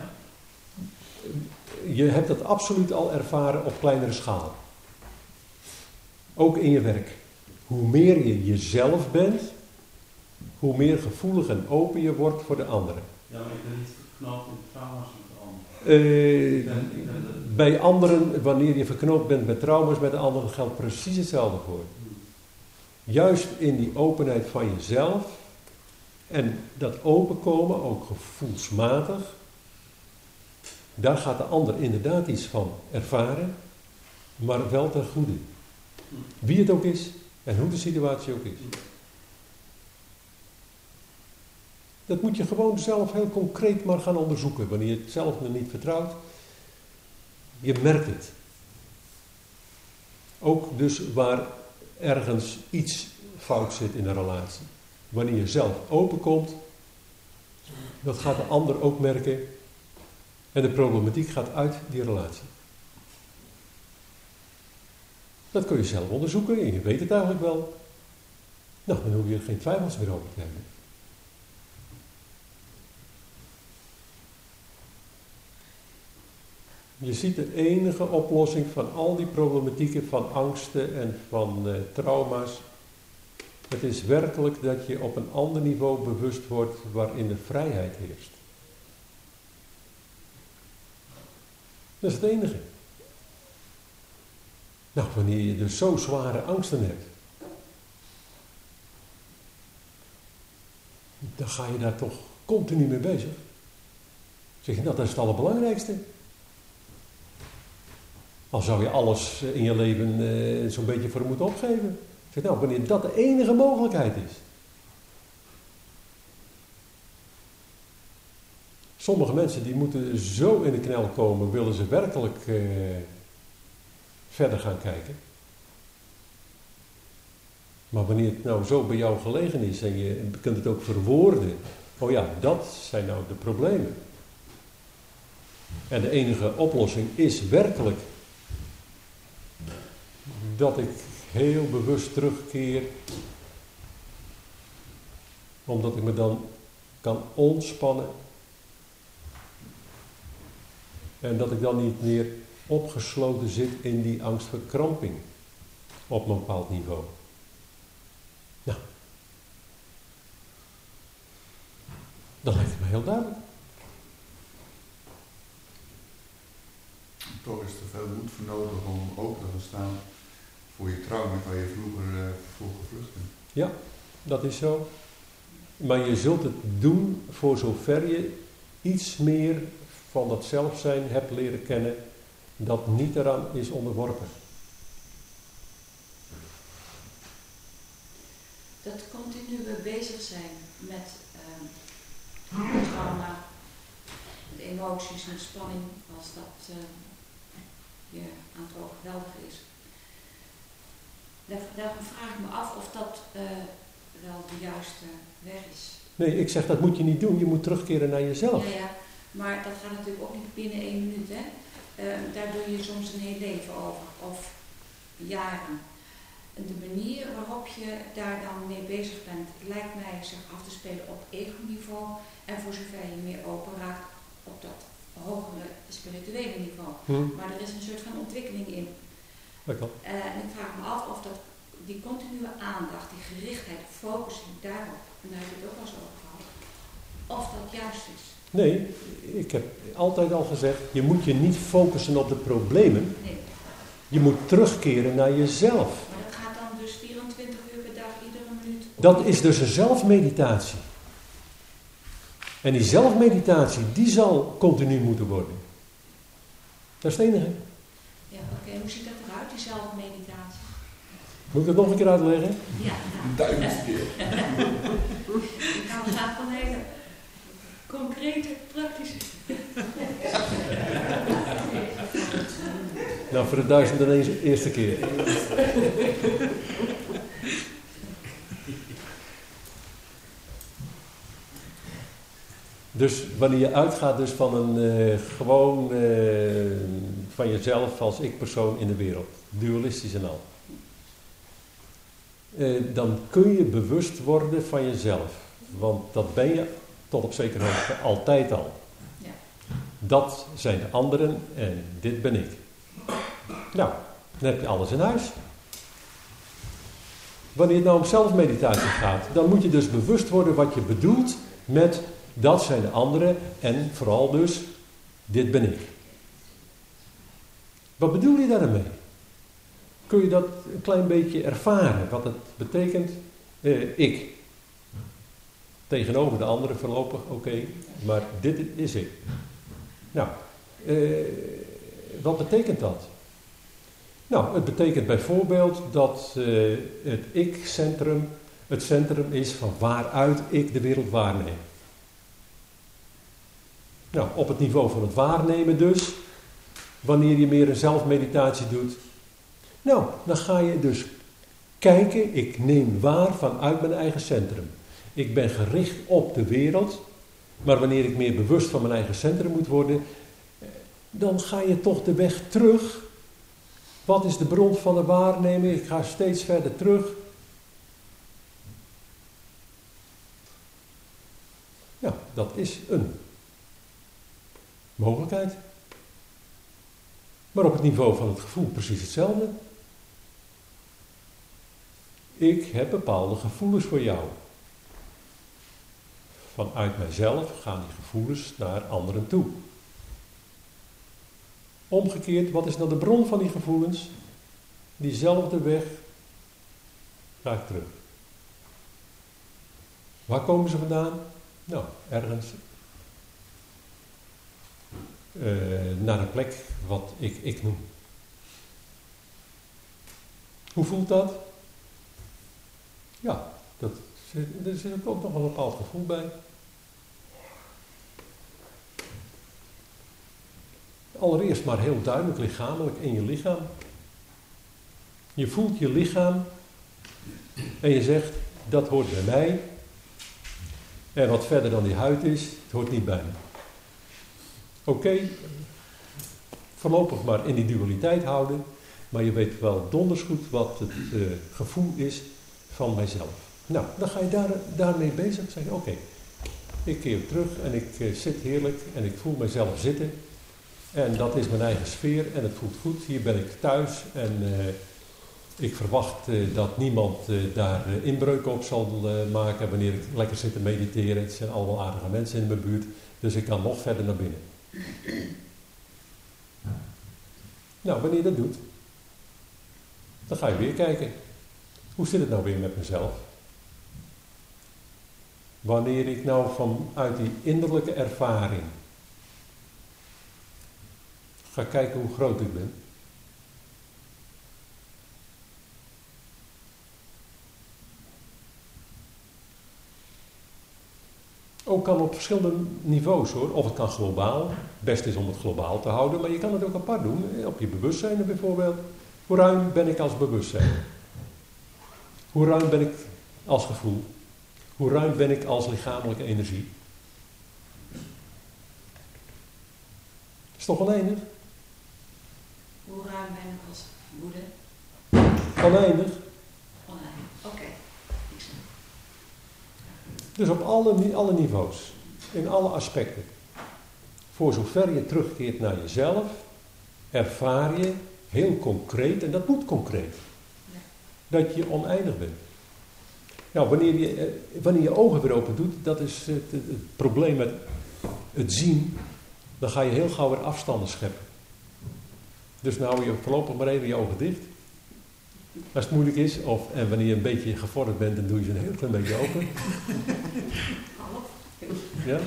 Je hebt dat absoluut al ervaren op kleinere schaal. Ook in je werk. Hoe meer je jezelf bent, hoe meer gevoelig en open je wordt voor de anderen. Ja, maar ik ben niet verknoopt in trauma's met de anderen. Uh, ik ben, ik ben de... Bij anderen, wanneer je verknoopt bent met trauma's, met de anderen geldt precies hetzelfde voor. Juist in die openheid van jezelf en dat openkomen, ook gevoelsmatig, daar gaat de ander inderdaad iets van ervaren, maar wel ten goede. Wie het ook is en hoe de situatie ook is. Dat moet je gewoon zelf heel concreet maar gaan onderzoeken. Wanneer je het zelf nog niet vertrouwt, je merkt het. Ook dus waar ergens iets fout zit in een relatie. Wanneer je zelf openkomt, dat gaat de ander ook merken. En de problematiek gaat uit die relatie. Dat kun je zelf onderzoeken en je weet het eigenlijk wel. Nou, dan hoef je er geen twijfels meer over te hebben. Je ziet de enige oplossing van al die problematieken van angsten en van uh, trauma's. Het is werkelijk dat je op een ander niveau bewust wordt waarin de vrijheid heerst. Dat is het enige. Nou, wanneer je dus zo zware angsten hebt, dan ga je daar toch continu mee bezig. Zeg je, nou, dat is het allerbelangrijkste. Al zou je alles in je leven uh, zo'n beetje voor moeten opgeven. Zeg, nou, wanneer dat de enige mogelijkheid is. Sommige mensen die moeten zo in de knel komen, willen ze werkelijk uh, verder gaan kijken. Maar wanneer het nou zo bij jou gelegen is en je kunt het ook verwoorden. Oh ja, dat zijn nou de problemen. En de enige oplossing is werkelijk dat ik heel bewust terugkeer, omdat ik me dan kan ontspannen en dat ik dan niet meer opgesloten zit in die angstverkramping op een bepaald niveau. Nou, dat lijkt me heel duidelijk. Toch is er veel moed voor nodig om open te gaan staan voor je trauma waar je vroeger uh, voor gevlucht bent. Ja, dat is zo. Maar je zult het doen voor zover je iets meer van dat zelfzijn hebt leren kennen dat niet eraan is onderworpen. Dat continu bezig zijn met uh, trauma, met emoties en spanning, als dat uh, je aan het overweldigen is. Daar, daarom vraag ik me af of dat uh, wel de juiste weg is. Nee, ik zeg dat moet je niet doen. Je moet terugkeren naar jezelf. Ja, ja, maar dat gaat natuurlijk ook niet binnen één minuut. Hè? Uh, daar doe je soms een heel leven over, of jaren. En de manier waarop je daar dan mee bezig bent, lijkt mij zich af te spelen op ego-niveau. En voor zover je meer open raakt op dat hogere spirituele niveau. Hm. Maar er is een soort van ontwikkeling in. Dat kan. Uh, en ik vraag me af of dat, die continue aandacht, die gerichtheid, focusing daarop, en daar heb je het ook al eens over gehad, of dat juist is. Nee, ik heb altijd al gezegd, je moet je niet focussen op de problemen. Nee. Je moet terugkeren naar jezelf. Maar dat gaat dan dus vierentwintig uur per dag, iedere minuut. Dat is dus een zelfmeditatie. En die zelfmeditatie, die zal continu moeten worden. Dat is het enige. Ja, oké. Okay. Hoe ziet dat eruit, die zelfmeditatie? Moet ik dat nog een keer uitleggen? Ja. Een duizend keer. Ik ga we gaan van hele concrete, praktische. Nou, voor de duizend en één eerste keer. Dus wanneer je uitgaat dus van een uh, gewoon uh, van jezelf als ik-persoon in de wereld, dualistisch en al, uh, dan kun je bewust worden van jezelf. Want dat ben je tot op zekere hoogte altijd al. Ja. Dat zijn de anderen en dit ben ik. Nou, dan heb je alles in huis. Wanneer het nou om zelfmeditatie gaat, dan moet je dus bewust worden wat je bedoelt met dat zijn de anderen en vooral dus dit ben ik. Wat bedoel je daarmee? Kun je dat een klein beetje ervaren, wat het betekent? Eh, ik. Tegenover de anderen voorlopig, oké, okay, maar dit is ik. Nou, eh, wat betekent dat? Nou, het betekent bijvoorbeeld dat uh, het ik-centrum het centrum is van waaruit ik de wereld waarneem. Nou, op het niveau van het waarnemen dus, wanneer je meer een zelfmeditatie doet. Nou, dan ga je dus kijken, ik neem waar vanuit mijn eigen centrum. Ik ben gericht op de wereld, maar wanneer ik meer bewust van mijn eigen centrum moet worden, dan ga je toch de weg terug. Wat is de bron van de waarneming? Ik ga steeds verder terug. Ja, dat is een mogelijkheid. Maar op het niveau van het gevoel precies hetzelfde. Ik heb bepaalde gevoelens voor jou. Vanuit mijzelf gaan die gevoelens naar anderen toe. Omgekeerd, wat is nou de bron van die gevoelens? Diezelfde weg ga ik terug. Waar komen ze vandaan? Nou, ergens uh, naar een plek wat ik ik noem. Hoe voelt dat? Ja, dat, er zit ook nog een bepaald gevoel bij. Allereerst maar heel duidelijk lichamelijk in je lichaam. Je voelt je lichaam en je zegt, dat hoort bij mij. En wat verder dan die huid is, het hoort niet bij me. Oké, okay, voorlopig maar in die dualiteit houden, maar je weet wel donders goed wat het uh, gevoel is van mijzelf. Nou, dan ga je daar, daarmee bezig zeggen, oké, okay, ik keer terug en ik uh, zit heerlijk en ik voel mezelf zitten. En dat is mijn eigen sfeer en het voelt goed. Hier ben ik thuis en uh, ik verwacht uh, dat niemand uh, daar uh, inbreuken op zal uh, maken wanneer ik lekker zit te mediteren. Het zijn allemaal aardige mensen in mijn buurt, dus ik kan nog verder naar binnen. Nou, wanneer je dat doet, dan ga je weer kijken. Hoe zit het nou weer met mezelf? Wanneer ik nou vanuit die innerlijke ervaring ga kijken hoe groot ik ben. Ook kan op verschillende niveaus hoor. Of het kan globaal. Het beste is om het globaal te houden. Maar je kan het ook apart doen. Op je bewustzijn bijvoorbeeld. Hoe ruim ben ik als bewustzijn? Hoe ruim ben ik als gevoel? Hoe ruim ben ik als lichamelijke energie? Dat is toch oneindig? Hoe ruim ben ik als moeder? Oneindig. Oneindig, oké. Okay. Dus op alle, alle niveaus. In alle aspecten. Voor zover je terugkeert naar jezelf, ervaar je heel concreet, en dat moet concreet, ja, dat je oneindig bent. Nou, wanneer je, wanneer je ogen weer open doet, dat is het, het, het probleem met het zien, dan ga je heel gauw weer afstanden scheppen. Dus nou hou je voorlopig maar even je ogen dicht. Als het moeilijk is, of, en wanneer je een beetje gevorderd bent, dan doe je ze een heel klein beetje open. Ja?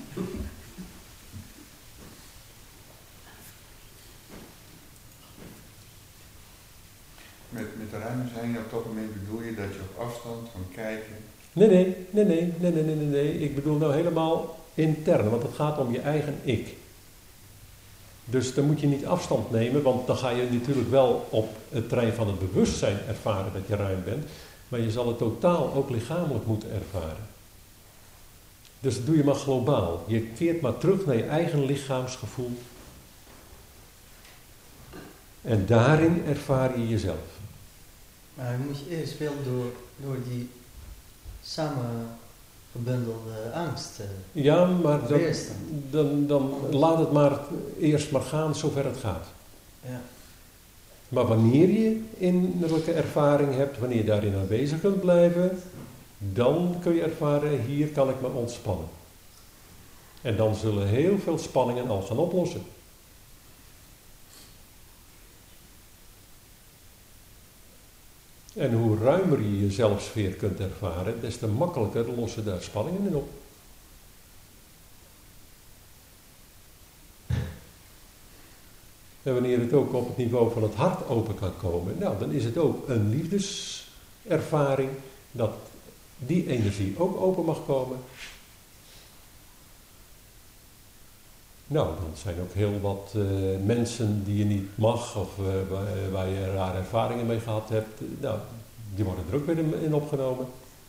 Met, met de ruim zijn, op dat moment bedoel je dat je op afstand kan kijken? Nee, nee, nee, nee, nee, nee, nee, nee, nee. Ik bedoel nou helemaal intern, want het gaat om je eigen ik. Dus dan moet je niet afstand nemen, want dan ga je natuurlijk wel op het terrein van het bewustzijn ervaren dat je ruim bent, maar je zal het totaal ook lichamelijk moeten ervaren. Dus dat doe je maar globaal. Je keert maar terug naar je eigen lichaamsgevoel. En daarin ervaar je jezelf. Maar dan moet je eerst wel door, door die samengebundelde angst uh, Ja, maar dan, weerstaan. dan, dan laat het maar eerst maar gaan zover het gaat. Ja. Maar wanneer je innerlijke ervaring hebt, wanneer je daarin aanwezig kunt blijven, dan kun je ervaren, hier kan ik me ontspannen. En dan zullen heel veel spanningen al gaan oplossen. En hoe ruimer je je zelfsfeer kunt ervaren, des te makkelijker lossen daar spanningen in op. En wanneer het ook op het niveau van het hart open kan komen, nou, dan is het ook een liefdeservaring dat die energie ook open mag komen. Nou, dan zijn ook heel wat uh, mensen die je niet mag of uh, waar, waar je rare ervaringen mee gehad hebt. Nou, die worden er ook weer in, in opgenomen.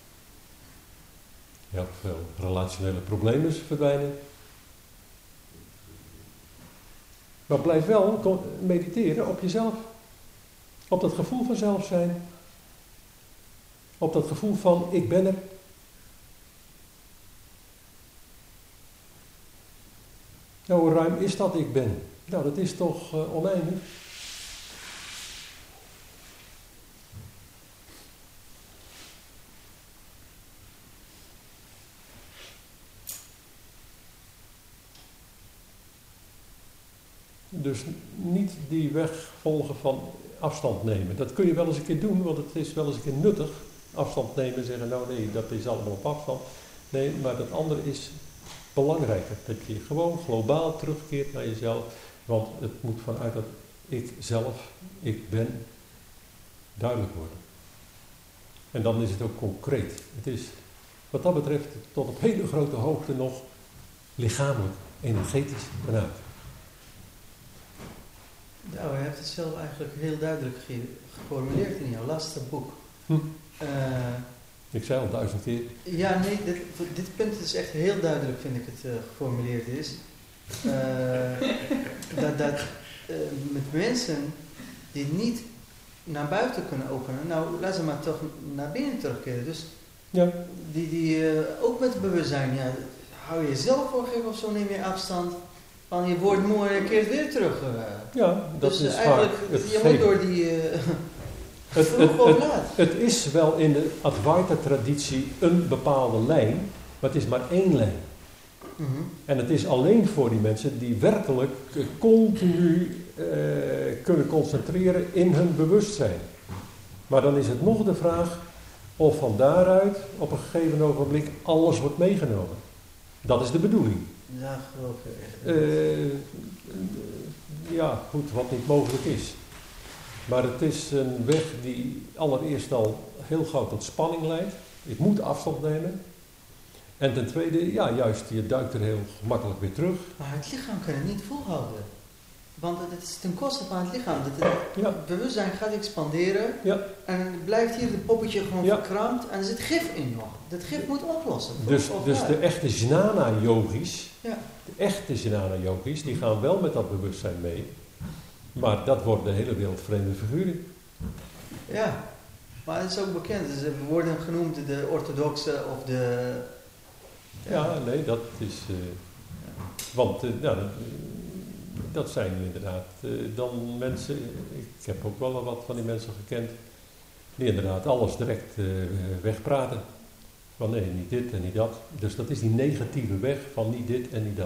Heel veel relationele problemen verdwijnen. Maar blijf wel mediteren op jezelf. Op dat gevoel van zelf zijn. Op dat gevoel van ik ben er. Nou, hoe ruim is dat ik ben? Nou, dat is toch uh, oneindig. Dus niet die weg volgen van afstand nemen. Dat kun je wel eens een keer doen, want het is wel eens een keer nuttig. Afstand nemen en zeggen, nou nee, dat is allemaal op afstand. Nee, maar dat andere is belangrijker. Dat je gewoon globaal terugkeert naar jezelf. Want het moet vanuit dat ik zelf, ik ben, duidelijk worden. En dan is het ook concreet. Het is wat dat betreft tot op hele grote hoogte nog lichamelijk, energetisch vanuit. Nou, je hebt het zelf eigenlijk heel duidelijk ge- geformuleerd in jouw laatste boek. Hm. Uh, Ik zei al duizend keer. ja, nee, dit, dit punt is echt heel duidelijk, vind ik het uh, geformuleerd is. Uh, dat dat uh, met mensen die niet naar buiten kunnen openen, nou laat ze maar toch naar binnen terugkeren. Dus ja. die, die uh, ook met bewustzijn, ja, hou je zelf voor gek of zo, neem je afstand. Van je wordt mooi en keert weer terug. Uh. Ja, dat dus, is uh, eigenlijk, vaak het je moet door die... Uh, het, het, het, het is wel in de Advaita-traditie een bepaalde lijn, maar het is maar één lijn. Mm-hmm. En het is alleen voor die mensen die werkelijk continu uh, kunnen concentreren in hun bewustzijn. Maar dan is het nog de vraag of van daaruit op een gegeven ogenblik alles wordt meegenomen. Dat is de bedoeling. Ja, geloof ik echt. Uh, ja, goed, wat niet mogelijk is. Maar het is een weg die allereerst al heel gauw tot spanning leidt. Ik moet afstand nemen. En ten tweede, ja, juist, je duikt er heel gemakkelijk weer terug. Maar het lichaam kan het niet volhouden. Want het is ten koste van het lichaam. Het, het ja. bewustzijn gaat expanderen. Ja. En blijft hier het poppetje gewoon ja. verkrampt. En er zit gif in nog. Dat gif moet oplossen. Dus, dus de echte jnana-yogis, ja. de echte jnana-yogis, die gaan wel met dat bewustzijn mee. Maar dat worden de hele wereld vreemde figuren. Ja, maar het is ook bekend. Ze worden genoemd de orthodoxe of de... Ja, ja nee, dat is... Uh, want uh, nou, dat, dat zijn inderdaad uh, dan mensen... Ik heb ook wel wat van die mensen gekend. Die inderdaad alles direct uh, wegpraten. Van nee, niet dit en niet dat. Dus dat is die negatieve weg van niet dit en niet dat.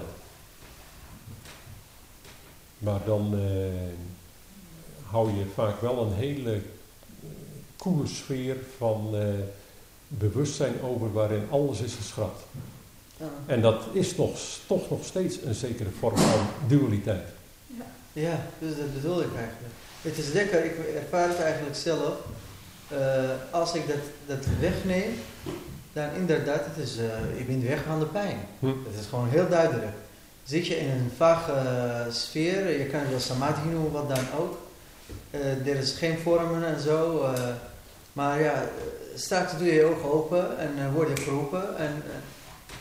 Maar dan uh, hou je vaak wel een hele koele sfeer van uh, bewustzijn over waarin alles is geschrapt. Ja. En dat is toch, toch nog steeds een zekere vorm van dualiteit. Ja, ja, dus dat bedoel ik eigenlijk. Het is lekker, ik ervaar het eigenlijk zelf. Uh, als ik dat, dat wegneem, dan inderdaad, het is, uh, ik ben weg van de pijn. Hm. Het is gewoon heel duidelijk. Zit je in een vage uh, sfeer, je kan het wel samadhi noemen, wat dan ook. Uh, er is geen vormen en zo. Uh, maar ja, straks doe je je ogen open en uh, word je geroepen. En, uh,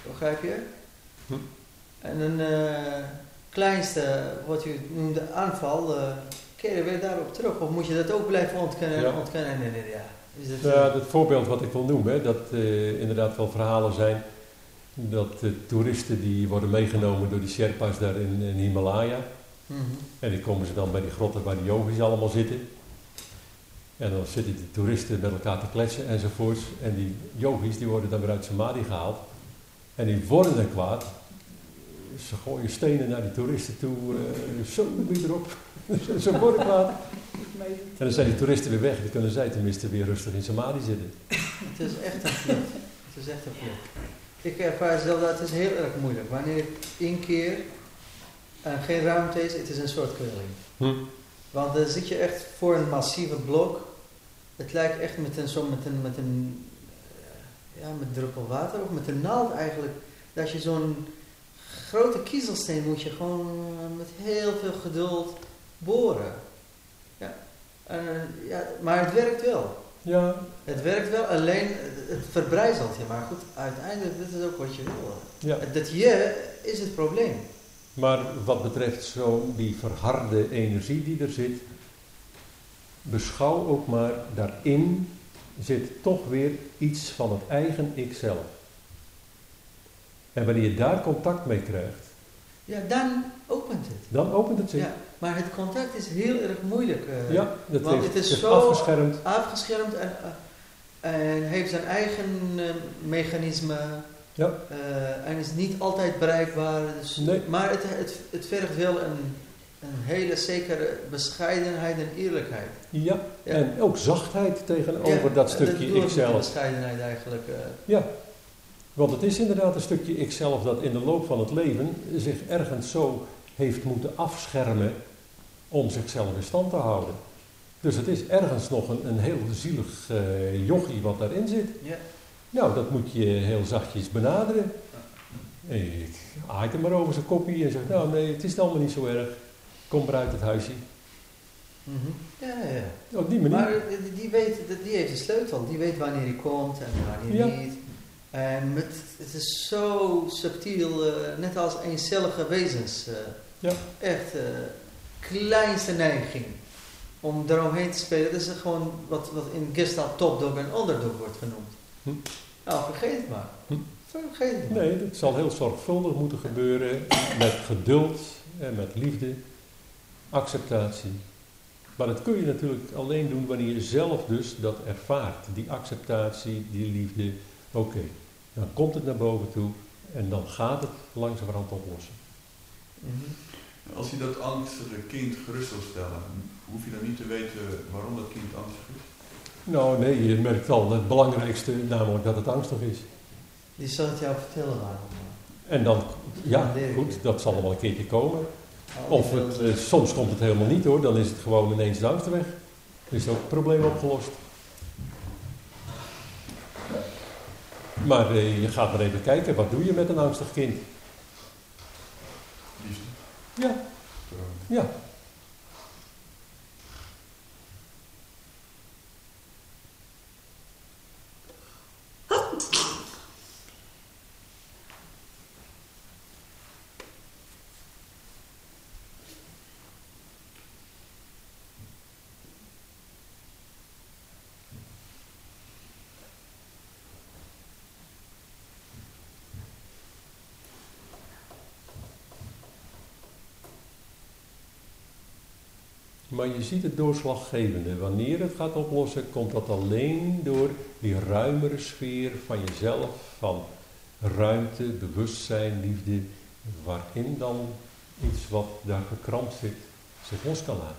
begrijp je? Hm. En een uh, kleinste, wat u noemde, aanval, uh, keer je weer daarop terug. Of moet je dat ook blijven ontkennen en Ja. ontkennen? En, en, en, ja. Is dat, Ja, het voorbeeld wat ik wil noemen, hè, dat uh, inderdaad wel verhalen zijn dat uh, toeristen die worden meegenomen door die Sherpa's daar in, in Himalaya. Mm-hmm. En die komen ze dan bij die grotten waar die yogis allemaal zitten. En dan zitten die toeristen met elkaar te kletsen enzovoorts. En die yogis die worden dan weer uit samadhi gehaald. En die worden er kwaad. Ze gooien stenen naar die toeristen toe. Uh, zo, wie erop. Ze worden kwaad. En dan zijn die toeristen weer weg. Dan kunnen zij tenminste weer rustig in samadhi zitten. Het is echt een vlucht. Het is echt een vlucht. Ik ervaar zelf dat het is heel erg moeilijk. Wanneer één keer en geen ruimte is, het is een soort kwelling. Hm. Want dan zit je echt voor een massieve blok. Het lijkt echt met een, zo met een, met een ja, met druppel water of met een naald eigenlijk. Dat je zo'n grote kiezelsteen moet je gewoon met heel veel geduld boren. Ja. Uh, ja, maar het werkt wel. Ja. Het werkt wel, alleen het verbrijzelt je. Maar goed, uiteindelijk, dit is ook wat je wil. Ja. Dat je is het probleem. Maar wat betreft zo die verharde energie die er zit, beschouw ook maar, daarin zit toch weer iets van het eigen ikzelf. En wanneer je daar contact mee krijgt, ja, dan opent het. Dan opent het zich. Ja, maar het contact is heel erg moeilijk. Uh, ja, dat want heeft, het is het zo afgeschermd. afgeschermd en, uh, en heeft zijn eigen uh, mechanisme. Ja. Uh, en is niet altijd bereikbaar. Dus, nee. Maar het, het, het vergt wel een, een hele zekere bescheidenheid en eerlijkheid. Ja, ja. En ook zachtheid tegenover ja, dat stukje dat ikzelf. Bescheidenheid eigenlijk. Uh. Ja, want het is inderdaad een stukje ikzelf dat in de loop van het leven zich ergens zo heeft moeten afschermen om zichzelf in stand te houden. Dus het is ergens nog een, een heel zielig uh, jochie wat daarin zit. Ja. Nou, dat moet je heel zachtjes benaderen. Ik aait hem maar over zijn koppie en zeg, nou nee, het is allemaal niet zo erg. Kom maar uit het huisje. Mm-hmm. Ja, ja. Op die manier. Maar die, die, weet, die heeft de sleutel. Die weet wanneer hij komt en wanneer ja. niet. En met, het is zo subtiel, uh, net als eencellige wezens. Uh, ja. Echt uh, kleinste neiging om eromheen te spelen. Dat is gewoon wat, wat in Gestalt topdog en underdog wordt genoemd. Hm. Nou, vergeet het maar. Hm. Vergeet het maar. Nee, het zal heel zorgvuldig moeten gebeuren. Met geduld en met liefde. Acceptatie. Maar dat kun je natuurlijk alleen doen wanneer je zelf dus dat ervaart. Die acceptatie, die liefde. Oké, okay. Dan komt het naar boven toe. En dan gaat het langzamerhand oplossen. Mm-hmm. Als je dat angstige kind gerust wil stellen, hoef je dan niet te weten waarom dat kind angstig is? Nou nee, je merkt al het belangrijkste, namelijk dat het angstig is. Die zal het jou vertellen waarom. En dan, ja goed, dat zal er wel een keertje komen. Of het, eh, soms komt het helemaal niet hoor, dan is het gewoon ineens de angst weg. Dan is ook het probleem opgelost. Maar eh, je gaat maar even kijken, wat doe je met een angstig kind? Liefde. Ja. Ja. Maar je ziet het doorslaggevende. Wanneer het gaat oplossen, komt dat alleen door die ruimere sfeer van jezelf, van ruimte, bewustzijn, liefde, waarin dan iets wat daar gekrampt zit, zich los kan laten.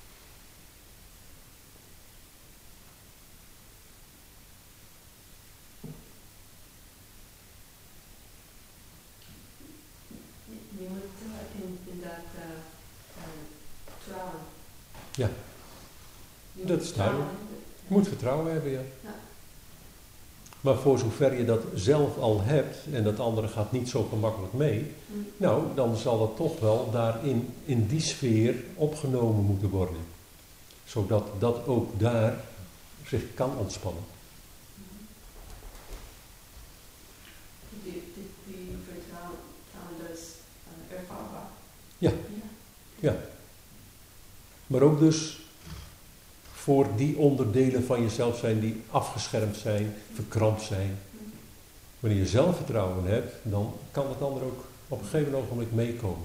Je moet uh, inderdaad uh, uh, trouwen. Ja, je dat is duidelijk. Je moet vertrouwen hebben, ja. ja. Maar voor zover je dat zelf al hebt en dat andere gaat niet zo gemakkelijk mee, Mm. nou, dan zal het toch wel daarin, in die sfeer opgenomen moeten worden. Zodat dat ook daar zich kan ontspannen. die, die, die vertrouwen dus uh, ervaarbaar. Ja. Ja. Maar ook dus voor die onderdelen van jezelf zijn die afgeschermd zijn, verkrampt zijn. Wanneer je zelfvertrouwen hebt, dan kan het ander ook op een gegeven ogenblik meekomen.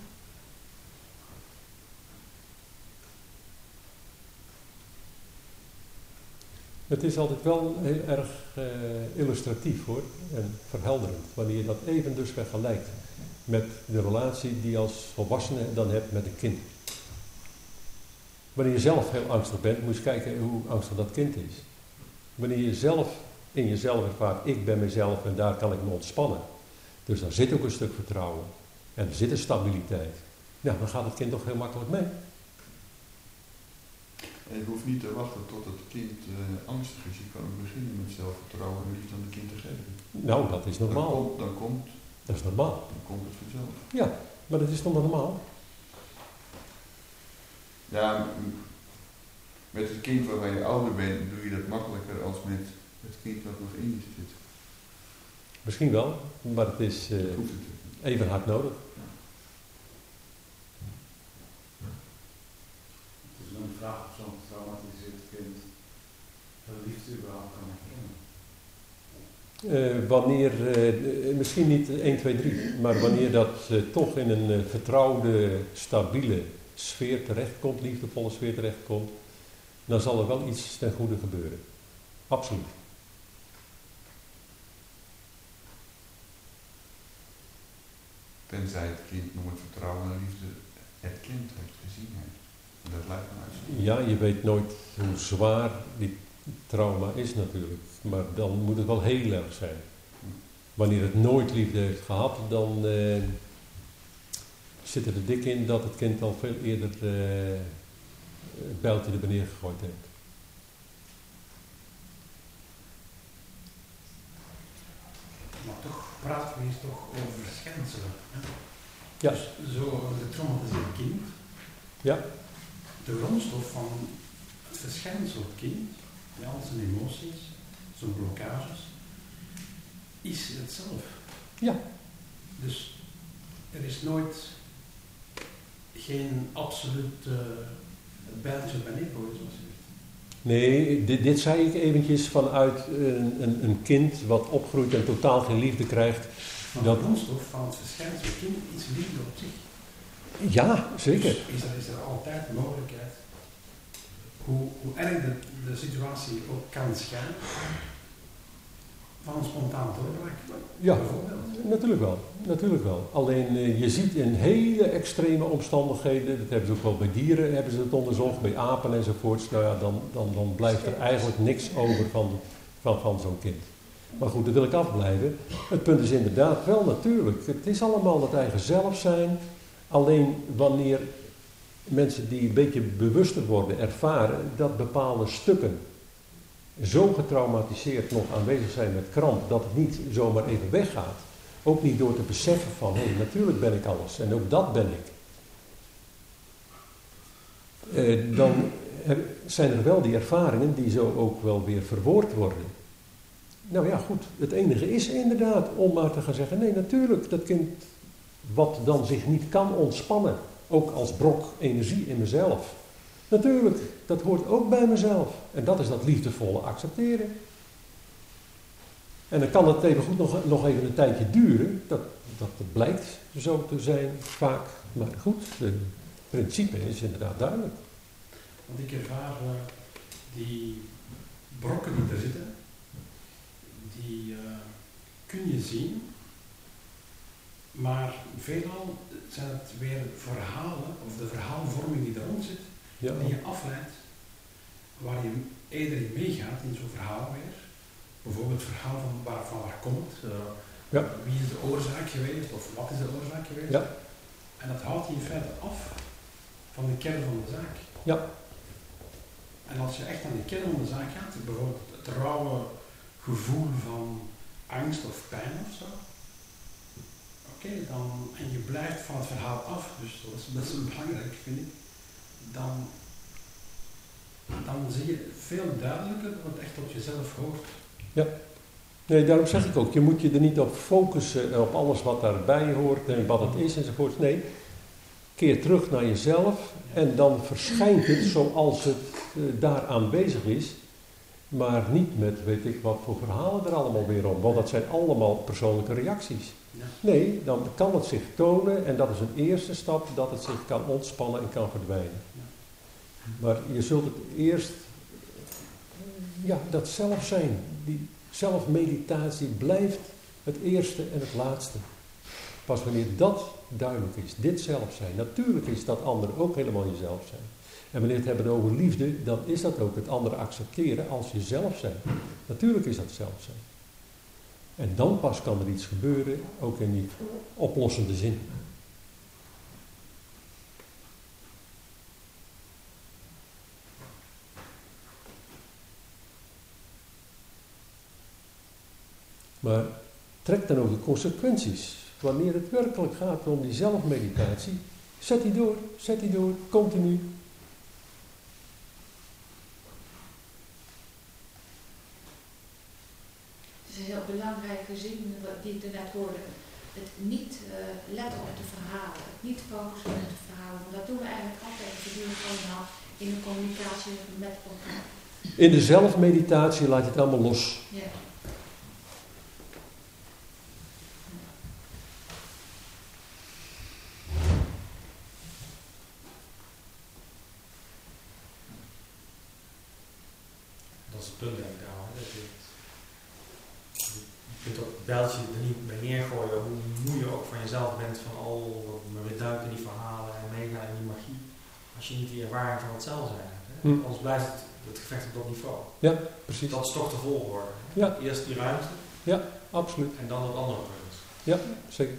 Het is altijd wel heel erg uh, illustratief hoor, en verhelderend, wanneer je dat even dus vergelijkt met de relatie die je als volwassene dan hebt met een kind. Wanneer je zelf heel angstig bent, moet je kijken hoe angstig dat kind is. Wanneer je zelf in jezelf ervaart, ik ben mezelf en daar kan ik me ontspannen. Dus daar zit ook een stuk vertrouwen. En er zit een stabiliteit. Ja, dan gaat het kind toch heel makkelijk mee. En je hoeft niet te wachten tot het kind uh, angstig is. Je kan ook beginnen met zelfvertrouwen en liefde aan het kind te geven. Nou, dat is normaal. Dan komt, dan komt, dat is normaal. Dan komt het vanzelf. Ja, maar dat is toch normaal? Ja, met het kind waarvan je ouder bent, doe je dat makkelijker als met het kind dat nog in je zit. Misschien wel, maar het is uh, het even hard nodig. Het is een vraag of zo'n getraumatiseerd kind de liefde überhaupt kan herkennen. Uh, wanneer, uh, misschien niet één, twee, drie, maar wanneer dat uh, toch in een uh, vertrouwde, stabiele sfeer terechtkomt, liefdevolle sfeer terechtkomt, dan zal er wel iets ten goede gebeuren. Absoluut. Tenzij het kind nooit vertrouwen en liefde erkend heeft, gezien heeft. En dat lijkt me uit. Ja, je weet nooit hoe zwaar die trauma is natuurlijk. Maar dan moet het wel heel erg zijn. Wanneer het nooit liefde heeft gehad, dan uh, zit er er dik in dat het kind al veel eerder uh, het bijltje er beneden gegooid heeft. Maar toch praten we hier toch over verschijnselen. Hè? Ja. Dus zo een getraumatiseerd kind. Ja. De grondstof van het verschijnsel het kind, met al zijn emoties, zijn blokkages, is het zelf. Ja. Dus er is nooit geen absoluut uh, bijltje bij neergooien, zoals je zegt. Nee, dit, dit zei ik eventjes vanuit een, een, een kind wat opgroeit en totaal geen liefde krijgt. Maar dat... de grondstof van het verschijnsel kind is liefde op zich. Ja, zeker. Dus is er, is er altijd de mogelijkheid, hoe, hoe erg de, de situatie ook kan schijnen, van een spontaan doorbraak. Ja, natuurlijk wel. Natuurlijk wel. Alleen uh, je ziet in hele extreme omstandigheden, dat hebben ze ook wel bij dieren, hebben ze het onderzocht, bij apen enzovoorts, nou ja, dan, dan, dan blijft er eigenlijk niks over van, van, van zo'n kind. Maar goed, daar wil ik afblijven. Het punt is inderdaad wel natuurlijk, het is allemaal het eigen zelf zijn, alleen wanneer mensen die een beetje bewuster worden ervaren dat bepaalde stukken zo getraumatiseerd nog aanwezig zijn met kramp, dat het niet zomaar even weggaat. Ook niet door te beseffen van, hé, hey, natuurlijk ben ik alles en ook dat ben ik. Eh, dan zijn er wel die ervaringen die zo ook wel weer verwoord worden. Nou ja, goed, het enige is inderdaad om maar te gaan zeggen, nee, natuurlijk, dat kind wat dan zich niet kan ontspannen, ook als brok energie in mezelf. Natuurlijk, dat hoort ook bij mezelf. En dat is dat liefdevolle accepteren. En dan kan het even goed nog, nog even een tijdje duren. Dat, dat blijkt zo te zijn, vaak. Maar goed, het principe is inderdaad duidelijk. Want ik ervaar uh, die brokken die er zitten, die uh, kun je zien. Maar veelal zijn het weer verhalen, of de verhaalvorming die er rond zit, ja. die je afleidt, waar je eerder in meegaat in zo'n verhaal weer. Bijvoorbeeld het verhaal van waar, van waar komt het, uh, ja. wie is de oorzaak geweest, of wat is de oorzaak geweest. Ja. En dat houdt je in feite af van de kern van de zaak. Ja. En als je echt aan de kern van de zaak gaat, bijvoorbeeld het rauwe gevoel van angst of pijn of zo, oké, okay, dan, en je blijft van het verhaal af, dus dat is best wel belangrijk, vind ik, dan, dan zie je veel duidelijker wat echt tot jezelf hoort. Ja. Nee, daarom zeg ik ook, je moet je er niet op focussen, op alles wat daarbij hoort en wat het is enzovoort. Nee, keer terug naar jezelf en dan verschijnt het zoals het uh, daar aanwezig is. Maar niet met, weet ik wat voor verhalen er allemaal weer om, want dat zijn allemaal persoonlijke reacties. Ja. Nee, dan kan het zich tonen en dat is een eerste stap, dat het zich kan ontspannen en kan verdwijnen. Ja. Maar je zult het eerst, ja, dat zelf zijn, die zelfmeditatie blijft het eerste en het laatste. Pas wanneer dat duidelijk is, dit zelf zijn, natuurlijk is dat andere ook helemaal jezelf zijn. En wanneer we het hebben over liefde, dan is dat ook het andere accepteren als jezelf zijn. Natuurlijk is dat zelf zijn. En dan pas kan er iets gebeuren, ook in die oplossende zin. Maar trek dan ook de consequenties. Wanneer het werkelijk gaat om die zelfmeditatie, zet die door, zet die door, continu. Het is een heel belangrijke zin die ik net hoorde. Het niet uh, letten op de verhalen, het niet focussen op de verhalen. Want dat doen we eigenlijk altijd gedurende van de dag in de communicatie met elkaar. In de zelfmeditatie laat je het allemaal los. Ja. Dat is het punt denk ik daar. Hè? Dat je, je kunt dat bijltje er niet bij neergooien hoe moe je ook van jezelf bent van al maar weer duiken in die verhalen en meegaan in die magie. Als je niet die ervaring van het zelf zijn hebt. Hè? Hm. Anders blijft het, het gevecht op dat niveau. Ja, precies. Dat is toch te volgorde. Ja. Eerst die ruimte. Ja, absoluut. En dan het andere punt. Ja, zeker.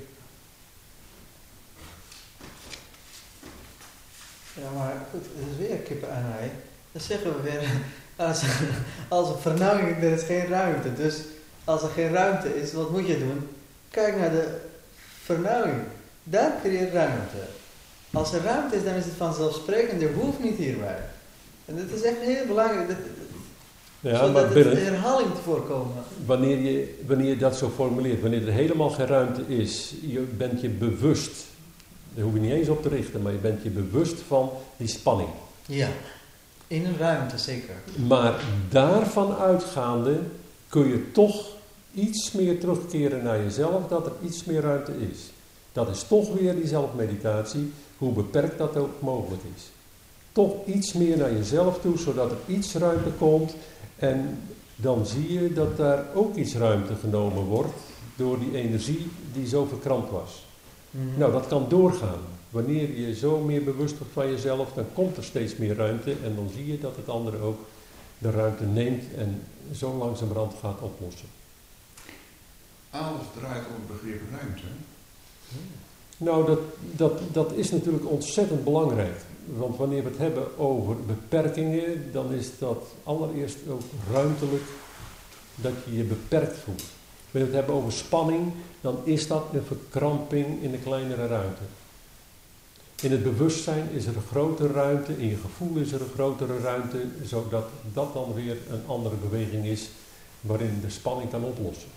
Ja, maar goed, het is weer kippen aan hij. Dan zeggen we weer, als, als er vernauwing, er is geen ruimte. Dus als er geen ruimte is, wat moet je doen? Kijk naar de vernauwing. Daar creëert ruimte. Als er ruimte is, dan is het vanzelfsprekend, je hoeft niet hierbij. En dat is echt heel belangrijk, dat, ja, zodat maar binnen, het herhaling te voorkomen. Wanneer je, wanneer je dat zo formuleert, wanneer er helemaal geen ruimte is, je bent je bewust, daar hoef je niet eens op te richten, maar je bent je bewust van die spanning. Ja, in een ruimte zeker. Maar daarvan uitgaande kun je toch iets meer terugkeren naar jezelf, dat er iets meer ruimte is. Dat is toch weer die zelfmeditatie, hoe beperkt dat ook mogelijk is. Toch iets meer naar jezelf toe, zodat er iets ruimte komt. En dan zie je dat daar ook iets ruimte genomen wordt door die energie die zo verkrampt was. Mm-hmm. Nou, dat kan doorgaan. Wanneer je zo meer bewust wordt van jezelf, dan komt er steeds meer ruimte. En dan zie je dat het andere ook de ruimte neemt en zo langzamerhand gaat oplossen. Alles draait om het begrip ruimte. Nou, dat, dat, dat is natuurlijk ontzettend belangrijk. Want wanneer we het hebben over beperkingen, dan is dat allereerst ook ruimtelijk dat je je beperkt voelt. Wanneer we het hebben over spanning, dan is dat een verkramping in de kleinere ruimte. In het bewustzijn is er een grotere ruimte, in je gevoel is er een grotere ruimte, zodat dat dan weer een andere beweging is waarin de spanning kan oplossen.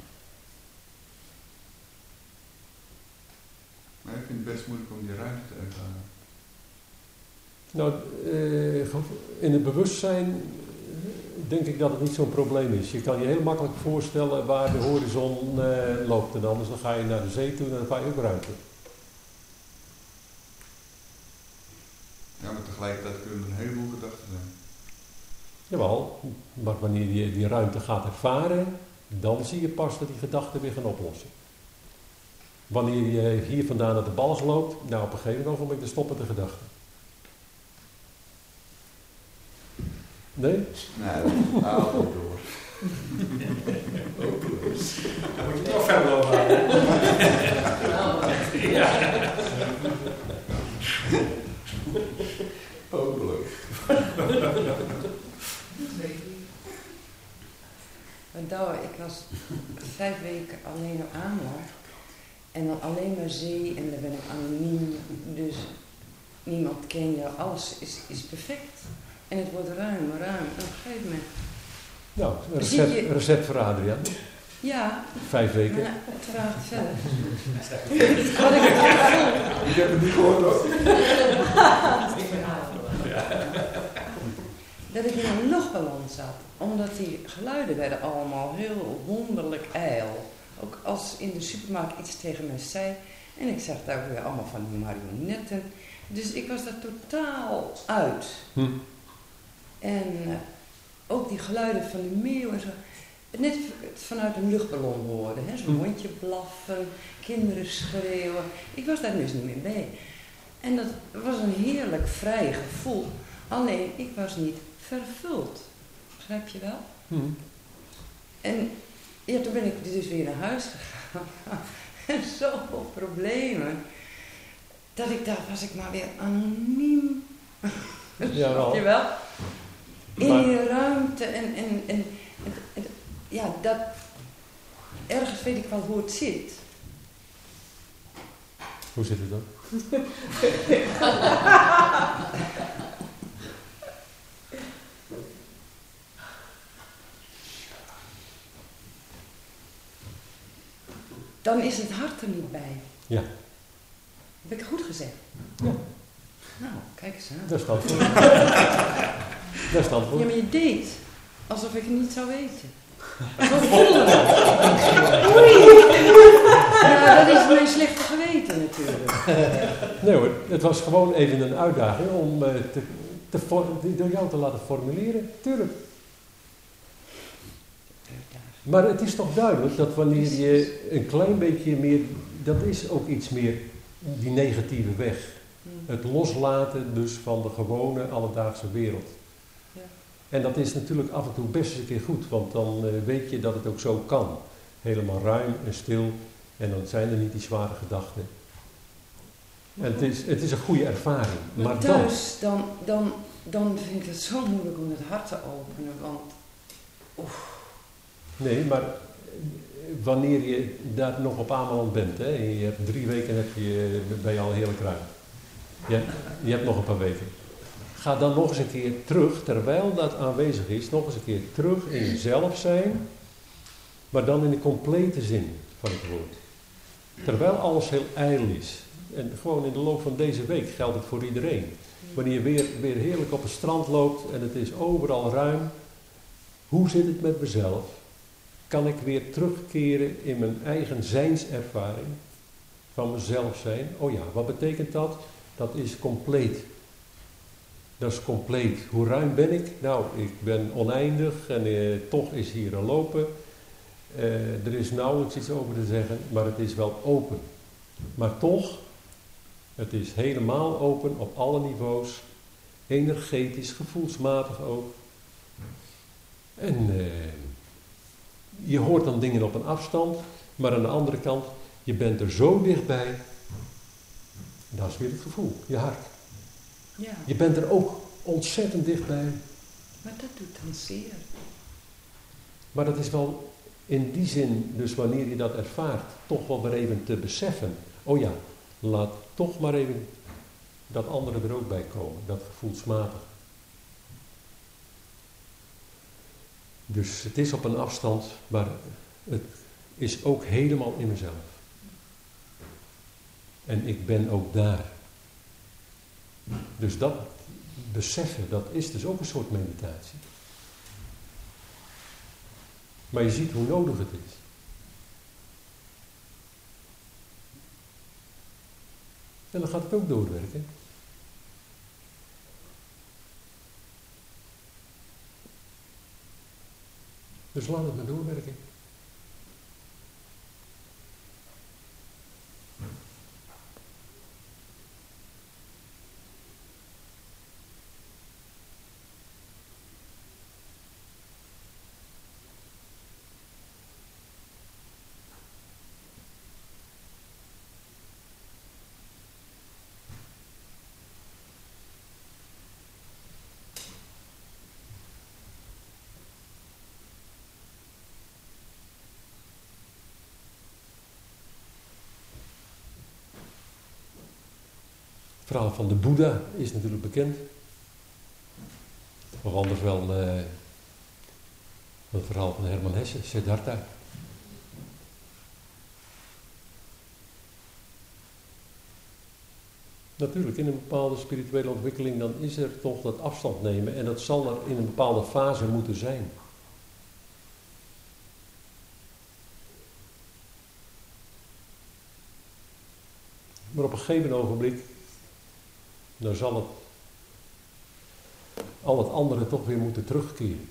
Maar ik vind het best moeilijk om die ruimte te ervaren. Nou, in het bewustzijn denk ik dat het niet zo'n probleem is. Je kan je heel makkelijk voorstellen waar de horizon loopt en anders dan ga je naar de zee toe en dan ga je ook ruimte. Ja, maar tegelijkertijd kunnen er een heleboel gedachten zijn. Jawel, maar wanneer je die ruimte gaat ervaren, dan zie je pas dat die gedachten weer gaan oplossen. Wanneer je hier vandaan naar de balg loopt, nou op een gegeven ogenblik dan stoppen de gedachten. Nee? Nee, dat haalt ook door. Hopeloos. Dan moet je toch verder lopen. Ja. Hopeloos. Want nou, ik was vijf weken alleen op Ameland. En dan alleen maar zee en dan ben ik anoniem. Dus niemand ken je, alles is, is perfect. En het wordt ruim, ruim. En op een gegeven moment... Nou, een recept, je, recept voor Adriaan. Ja. Vijf weken. Maar het vraagt verder. Wat ik het gevoel. Ik heb het niet gehoord hoor. Dat ik in een luchtballon zat. Omdat die geluiden werden allemaal heel wonderlijk ijl. Ook als in de supermarkt iets tegen mij zei. En ik zag daar weer allemaal van die marionetten. Dus ik was daar totaal uit. Hm. En uh, ook die geluiden van de meeuw en zo. Net vanuit een luchtballon hoorden. Hè? Zo'n Hm. hondje blaffen, kinderen schreeuwen. Ik was daar dus niet meer bij. En dat was een heerlijk vrij gevoel. Alleen, ik was niet vervuld. Begrijp je wel? Hm. En ja, toen ben ik dus weer naar huis gegaan. En zoveel problemen. Dat ik dacht, was ik maar weer anoniem. Ja, wel. Snap je wel? In Maar- die ruimte en, en, en, en, en ja, dat, ergens weet ik wel hoe het zit. Hoe zit het dan? Dan is het hart er niet bij. Ja. Heb ik goed gezegd? Ja. Nou, kijk eens aan. Dat is het antwoord. Dat is het antwoord. Ja, maar je deed alsof ik het niet zou weten. Zo voelde het. Oei. Ja, dat is mijn slechte geweten natuurlijk. Nee hoor, het was gewoon even een uitdaging om uh, te, te for- door jou te laten formuleren. Tuurlijk. Maar het is toch duidelijk dat wanneer je een klein beetje meer, dat is ook iets meer die negatieve weg. Het loslaten dus van de gewone alledaagse wereld. Ja. En dat is natuurlijk af en toe best eens een keer goed, want dan uh, weet je dat het ook zo kan. Helemaal ruim en stil en dan zijn er niet die zware gedachten. En het is, het is een goede ervaring. Maar, Maar dan, thuis, dan, dan, dan vind ik het zo moeilijk om het hart te openen, want oef. nee, maar wanneer je daar nog op Ameland bent, hè, en je hebt drie weken heb je, ben je al heerlijk ruim. Je, je hebt nog een paar weken. Ga dan nog eens een keer terug, terwijl dat aanwezig is, nog eens een keer terug in jezelf zijn, maar dan in de complete zin van het woord. Terwijl alles heel ijl is. En gewoon in de loop van deze week geldt het voor iedereen. Wanneer je weer, weer heerlijk op het strand loopt en het is overal ruim. Hoe zit het met mezelf? Kan ik weer terugkeren in mijn eigen zijnservaring van mezelf zijn? Oh ja, wat betekent dat? Dat is compleet. Dat is compleet. Hoe ruim ben ik? Nou, ik ben oneindig en eh, toch is hier een lopen. Eh, er is nauwelijks iets over te zeggen, maar het is wel open. Maar toch, het is helemaal open op alle niveaus. Energetisch, gevoelsmatig ook. En eh, je hoort dan dingen op een afstand, maar aan de andere kant, je bent er zo dichtbij. Dat is weer het gevoel, je hart. Ja, Je bent er ook ontzettend dichtbij. maar dat doet dan zeer. Maar dat is wel in die zin, dus wanneer je dat ervaart, toch wel weer even te beseffen. Oh ja, laat toch maar even dat andere er ook bij komen, dat gevoelsmatig. Dus het is op een afstand, maar het is ook helemaal in mezelf. En ik ben ook daar. Dus dat beseffen, dat is dus ook een soort meditatie. Maar je ziet hoe nodig het is. En dan gaat het ook doorwerken. Dus laat het maar doorwerken. Het verhaal van de Boeddha is natuurlijk bekend. Of anders wel uh, het verhaal van Herman Hesse, Siddhartha. Natuurlijk, in een bepaalde spirituele ontwikkeling, dan is er toch dat afstand nemen. En dat zal er in een bepaalde fase moeten zijn. Maar op een gegeven ogenblik, dan zal het al het andere toch weer moeten terugkeren.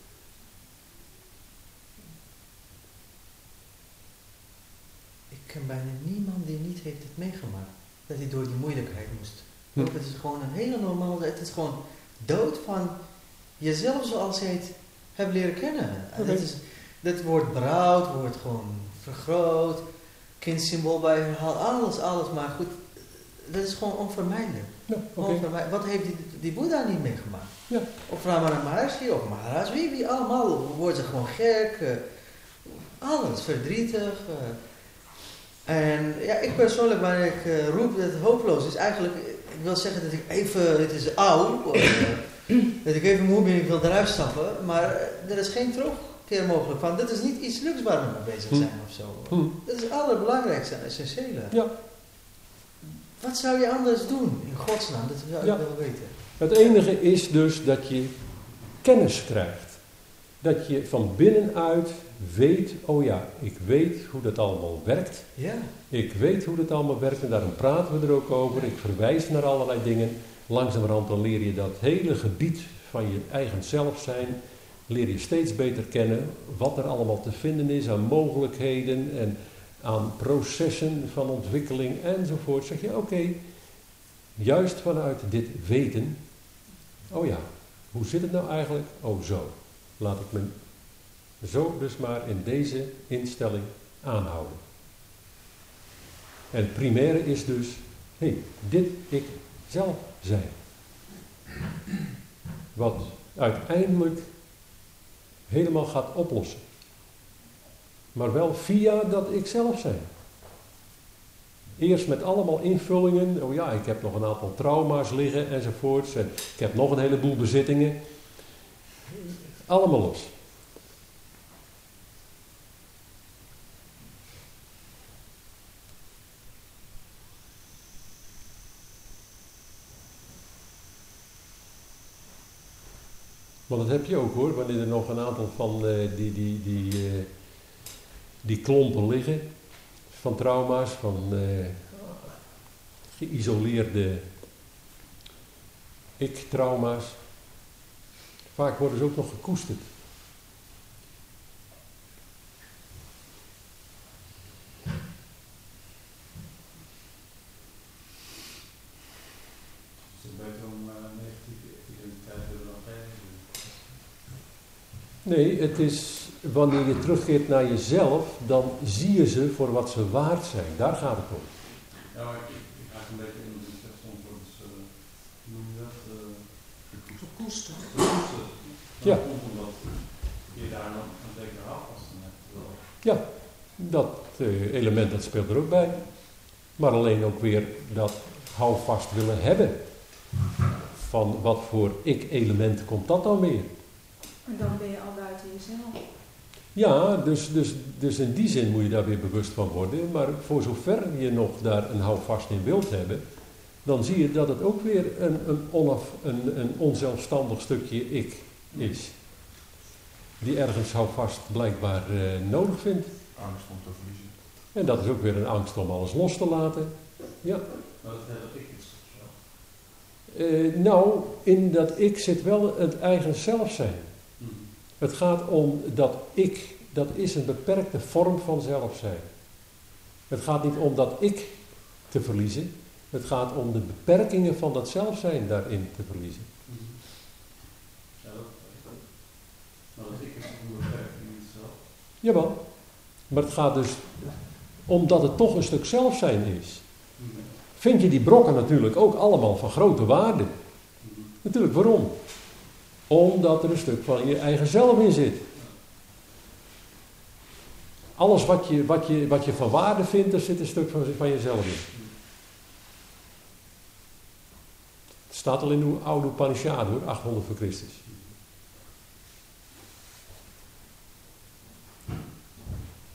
Ik ken bijna niemand die niet heeft het meegemaakt. Dat hij door die moeilijkheid moest. Hm. Het is gewoon een hele normale, het is gewoon dood van jezelf zoals je het hebt leren kennen. En Okay. dat, is, dat wordt berouwd, wordt gewoon vergroot, kindsymbool bij herhaald, alles, alles. Maar goed, dat is gewoon onvermijdelijk. Ja, okay. onvermijdelijk. Wat heeft die, die Boeddha niet meegemaakt? Ja. Of Ramana Maharshi of Maharaj, wie, wie allemaal worden ze gewoon gek, uh, alles, verdrietig. Uh. En ja, ik persoonlijk, wanneer ik uh, roep dat het hopeloos is, eigenlijk, ik wil zeggen dat ik even, het is oud, of, uh, dat ik even moe ben, ik wil eruit stappen, maar uh, er is geen terugkeer mogelijk van. Dit is niet iets luks waar we mee bezig zijn hm. of zo. Hm. Dat is het allerbelangrijkste en essentiële. Ja. Wat zou je anders doen, in godsnaam? Dat zou ik ja. wel weten. Het enige is dus dat je kennis krijgt. Dat je van binnenuit weet, oh ja, ik weet hoe dat allemaal werkt. Ja. Ik weet hoe dat allemaal werkt en daarom praten we er ook over. Ik verwijs naar allerlei dingen. Langzamerhand dan leer je dat hele gebied van je eigen zelf zijn, leer je steeds beter kennen wat er allemaal te vinden is aan mogelijkheden en aan processen van ontwikkeling enzovoort. Zeg je, oké, okay, juist vanuit dit weten, oh ja, hoe zit het nou eigenlijk? Oh zo, laat ik me zo dus maar in deze instelling aanhouden. En het primaire is dus, hé, hey, dit ik zelf zijn. Wat uiteindelijk helemaal gaat oplossen. Maar wel via dat ik zelf zijn. Eerst met allemaal invullingen. Oh ja, ik heb nog een aantal trauma's liggen enzovoorts. En ik heb nog een heleboel bezittingen. Allemaal los. Want dat heb je ook hoor, wanneer er nog een aantal van uh, die, die, die, uh, die klompen liggen. Van trauma's, van uh, geïsoleerde ik-trauma's. Vaak worden ze ook nog gekoesterd. Is het beter om uh, negatieve identiteit te hebben dan geen? Nee, het is wanneer je terugkeert naar jezelf, dan zie je ze voor wat ze waard zijn. Daar gaat het om. Ja, maar ik, ik haak een beetje in, dus dat soms wordt dus, uh, hoe noem je dat? Gekoesterd. Gekoesterd. Ja. Dat komt omdat je daar nog een zekere houvast in hebt. Ja, dat uh, element dat speelt er ook bij. Maar alleen ook weer dat houvast willen hebben. Van wat voor ik-element komt dat dan weer? En dan ben je al buiten jezelf. Ja, dus, dus, dus in die zin moet je daar weer bewust van worden. Maar voor zover je nog daar een houvast in wilt hebben, dan zie je dat het ook weer een, een, onaf, een, een onzelfstandig stukje ik is. Die ergens houvast blijkbaar uh, nodig vindt. Angst om te verliezen. En dat is ook weer een angst om alles los te laten. Ja. Maar dat hele ik is toch zo? Uh, nou, in dat ik zit wel het eigen zelf zijn. Mm-hmm. Het gaat om dat ik, dat is een beperkte vorm van zelf zijn. Het gaat niet om dat ik te verliezen. Het gaat om de beperkingen van dat zelf zijn daarin te verliezen. Mm-hmm. Ja, dat is ook. Maar dat ik is een beperking in zelf. Jawel. Maar het gaat dus, omdat het toch een stuk zelf zijn is, Mm-hmm. vind je die brokken natuurlijk ook allemaal van grote waarde. Mm-hmm. Natuurlijk, waarom? Omdat er een stuk van je eigen zelf in zit. Alles wat je, wat je, wat je van waarde vindt, er zit een stuk van, van jezelf in. Het staat al in de oude Upanishad hoor, achthonderd voor Christus.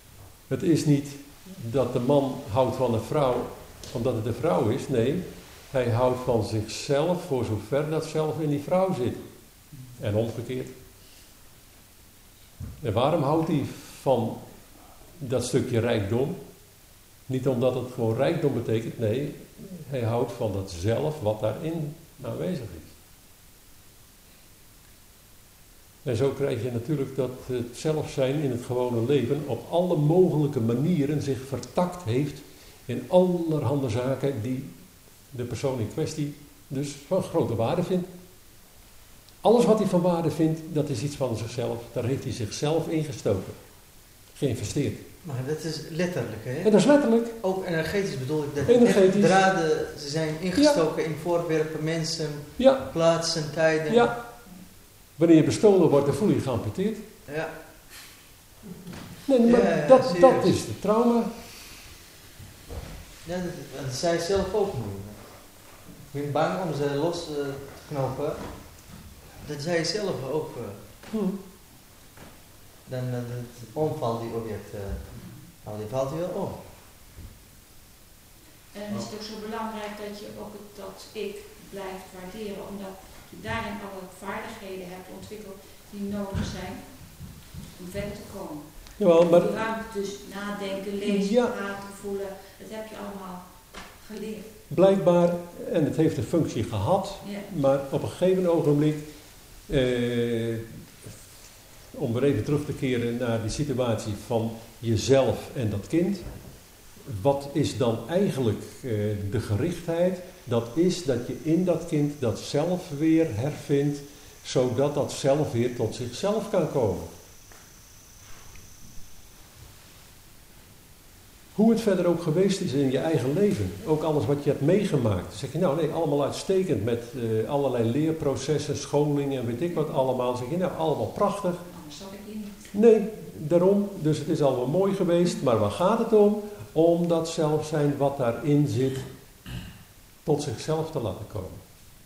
Het is niet dat de man houdt van een vrouw omdat het een vrouw is. Nee, Hij houdt van zichzelf voor zover dat zelf in die vrouw zit. En omgekeerd. En waarom houdt hij van dat stukje rijkdom? Niet omdat het gewoon rijkdom betekent, nee, hij houdt van dat zelf wat daarin aanwezig is. En zo krijg je natuurlijk dat het zelf zijn in het gewone leven op alle mogelijke manieren zich vertakt heeft in allerhande zaken die de persoon in kwestie dus van grote waarde vindt. Alles wat hij van waarde vindt, dat is iets van zichzelf. Daar heeft hij zichzelf ingestoken. Geïnvesteerd. Maar dat is letterlijk, hè? En dat is letterlijk. Ook energetisch bedoel ik dat. Energetisch. Draden, ze zijn ingestoken ja. in voorwerpen, mensen, ja. plaatsen, tijden. Ja. Wanneer je bestolen wordt, dan voel je je geamputeerd. Ja. Nee, maar ja, ja, dat, dat is de trauma. Ja, dat, dat zei zelf ook nu. Ik ben bang om ze los te knopen. Dat zei je zelf ook. Uh, hmm. Dan uh, het omval die objecten, uh, nou, die valt hij wel om. En dan is het ook zo belangrijk dat je ook het, dat ik blijft waarderen, omdat je daarin alle vaardigheden hebt ontwikkeld die nodig zijn om verder te komen. Jawel, maar... Die ruimte, dus nadenken, lezen, ja. praten, voelen, dat heb je allemaal geleerd. Blijkbaar, en het heeft een functie gehad, ja. maar op een gegeven ogenblik, eh, om weer even terug te keren naar die situatie van jezelf en dat kind. Wat is dan eigenlijk eh, de gerichtheid? Dat is dat je in dat kind dat zelf weer hervindt, zodat dat zelf weer tot zichzelf kan komen. Hoe het verder ook geweest is in je eigen leven, ook alles wat je hebt meegemaakt. Dan zeg je nou nee, allemaal uitstekend met uh, allerlei leerprocessen, scholingen en weet ik wat allemaal. Dan zeg je nou allemaal prachtig. Anders zat ik hier niet. Nee, daarom, dus het is allemaal mooi geweest, maar waar gaat het om? Om dat zelfzijn wat daarin zit, tot zichzelf te laten komen.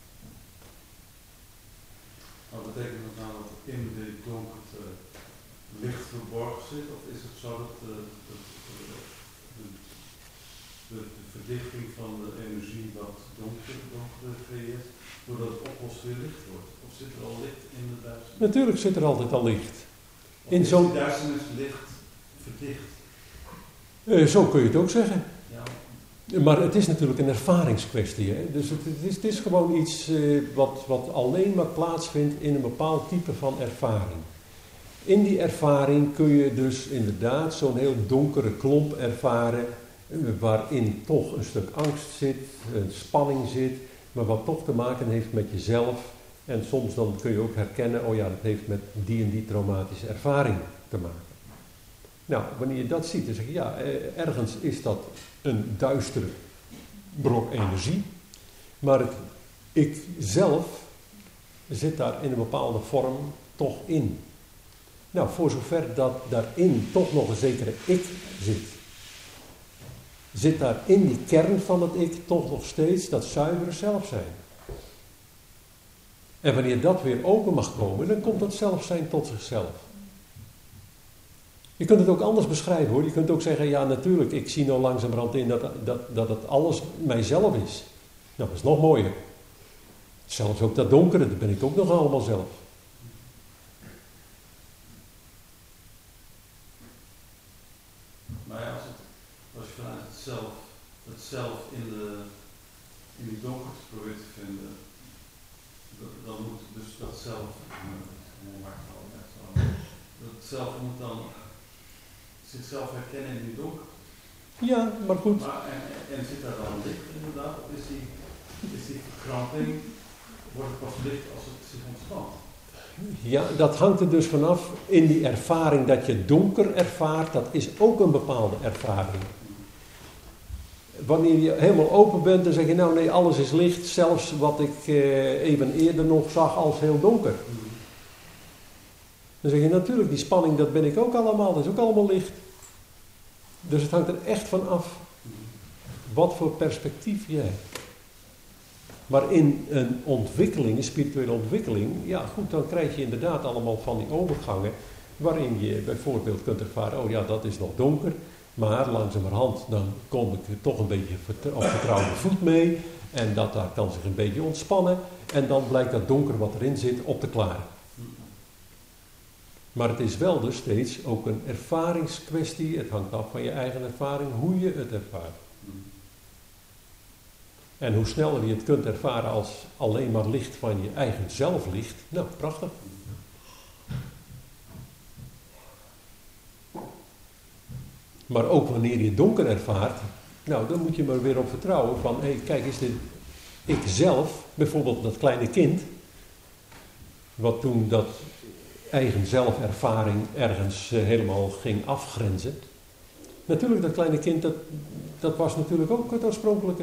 Wat betekent dat nou dat in dit donkerte licht verborgen zit? Of is het zo dat de, de, de, de, de verdichting van de energie wat donker, donker creëert, doordat het oplost weer licht wordt? Of zit er al licht in de duisternis? Natuurlijk zit er altijd al licht. Of in is zo'n die duisternis licht verdicht? Uh, zo kun je het ook zeggen. Ja. Maar het is natuurlijk een ervaringskwestie. Hè? Dus het, het, is, het is gewoon iets uh, wat, wat alleen maar plaatsvindt in een bepaald type van ervaring. In die ervaring kun je dus inderdaad zo'n heel donkere klomp ervaren, uh, waarin toch een stuk angst zit, een spanning zit, maar wat toch te maken heeft met jezelf. En soms dan kun je ook herkennen, oh ja, dat heeft met die en die traumatische ervaring te maken. Nou, wanneer je dat ziet, dan zeg je, ja, ergens is dat een duistere brok energie, maar het ik zelf zit daar in een bepaalde vorm toch in. Nou, voor zover dat daarin toch nog een zekere ik zit, zit daar in die kern van het ik toch nog steeds dat zuivere zelfzijn. En wanneer dat weer open mag komen, dan komt dat zelfzijn tot zichzelf. Je kunt het ook anders beschrijven hoor. Je kunt ook zeggen, ja natuurlijk, ik zie nou langzamerhand in dat, dat, dat het alles mijzelf is. Nou, dat is nog mooier. Zelfs ook dat donkere, dat ben ik ook nog allemaal zelf. Maar ja, als, het, als je vanuit het zelf, het zelf in, de, in die donkerte probeert te vinden, dan moet dus dat zelf, dat zelf moet dan zichzelf herkennen in die donker. Ja, maar goed. Maar, en, en zit daar dan licht inderdaad, of is die, is die verkramping, wordt het pas licht als het zich ontspant? Ja, dat hangt er dus vanaf. In die ervaring dat je donker ervaart, dat is ook een bepaalde ervaring. Wanneer je helemaal open bent, dan zeg je nou nee, alles is licht, zelfs wat ik eh, even eerder nog zag als heel donker. Dan zeg je natuurlijk, die spanning, dat ben ik ook allemaal, dat is ook allemaal licht. Dus het hangt er echt van af wat voor perspectief je hebt. Maar in een ontwikkeling, een spirituele ontwikkeling, ja goed, dan krijg je inderdaad allemaal van die overgangen, waarin je bijvoorbeeld kunt ervaren, oh ja, dat is nog donker. Maar langzamerhand, dan kom ik er toch een beetje vertr- op vertrouwde voet mee. En dat daar kan zich een beetje ontspannen. En dan blijkt dat donker wat erin zit op te klaren. Maar het is wel dus steeds ook een ervaringskwestie. Het hangt af van je eigen ervaring, hoe je het ervaart. En hoe sneller je het kunt ervaren als alleen maar licht van je eigen zelflicht. Nou, prachtig. Maar ook wanneer je donker ervaart, nou, dan moet je maar weer op vertrouwen van, hé, hey, kijk eens, dit, ik zelf, bijvoorbeeld dat kleine kind, wat toen dat eigen zelfervaring ergens uh, helemaal ging afgrenzen. Natuurlijk, dat kleine kind, dat, dat was natuurlijk ook het oorspronkelijke.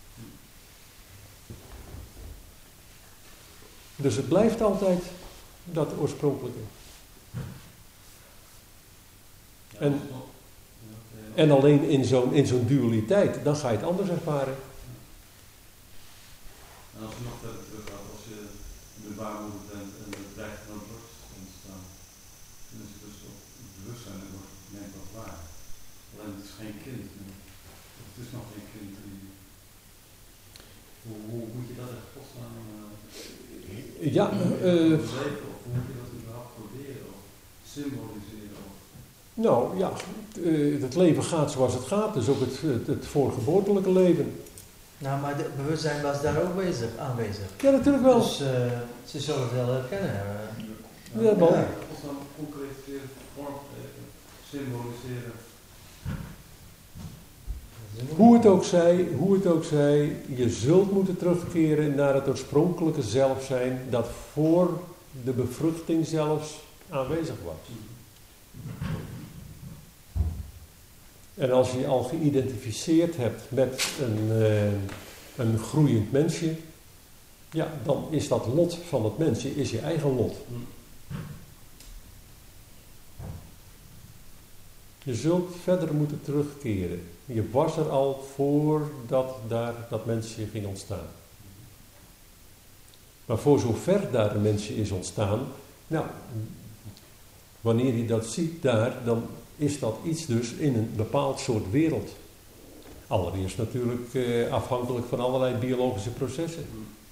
Dus het blijft altijd dat oorspronkelijke. En, en alleen in zo'n, in zo'n dualiteit, dan ga je het anders ervaren. En als je nog verder terug gaat, als je in de baarmoeder bent en er dreigt dan drugs ontstaan, dan is het dus op het bewustzijn en wordt neemt dat waar. Alleen het is geen kind meer. Het is nog geen kind. Hoe, hoe moet je dat echt godsnaam uh, ja, uh, leven, of hoe moet je dat überhaupt proberen of symboliseren? Of? Nou ja, uh, het leven gaat zoals het gaat, dus ook het, het, het voorgeboortelijke leven. Nou, maar het bewustzijn was daar ook bezig, aanwezig. Ja, natuurlijk wel. Dus uh, ze zullen het wel herkennen. Uh, ja, man. Ja, of dan concretiseren, vormgeven, symboliseren. Hoe het ook zij, hoe het ook zij, je zult moeten terugkeren naar het oorspronkelijke zelf zijn dat voor de bevruchting zelfs aanwezig was. En als je al geïdentificeerd hebt met een, uh, een groeiend mensje, ja, dan is dat lot van het mensje, is je eigen lot. Je zult verder moeten terugkeren. Je was er al voordat daar dat mensje ging ontstaan. Maar voor zover daar een mensje is ontstaan, nou, wanneer je dat ziet daar, dan is dat iets dus in een bepaald soort wereld. Allereerst natuurlijk eh, afhankelijk van allerlei biologische processen.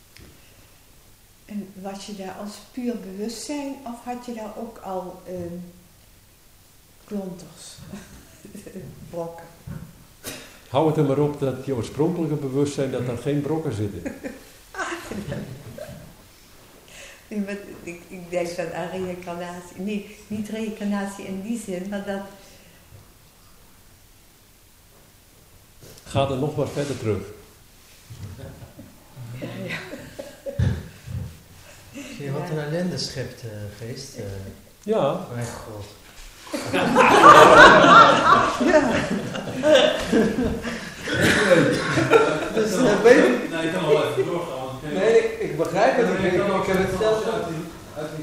En was je daar als puur bewustzijn of had je daar ook al uh, klonters, brokken? Hou het er maar op dat je oorspronkelijke bewustzijn, dat er geen brokken zitten. Nee, maar ik, ik denk dan aan reïncarnatie. Nee, niet reïncarnatie in die zin, maar dat... Ga er nog maar verder terug. Ja, ja. Zie je wat een ellende schept, uh, geest? Uh, ja. Mijn god. Ja. Dus uh, weet ik... Nee, ik kan wel even doorgaan. Nee, ik, ik begrijp het. Ik, ik, ik heb het zelf... Uit die, uit die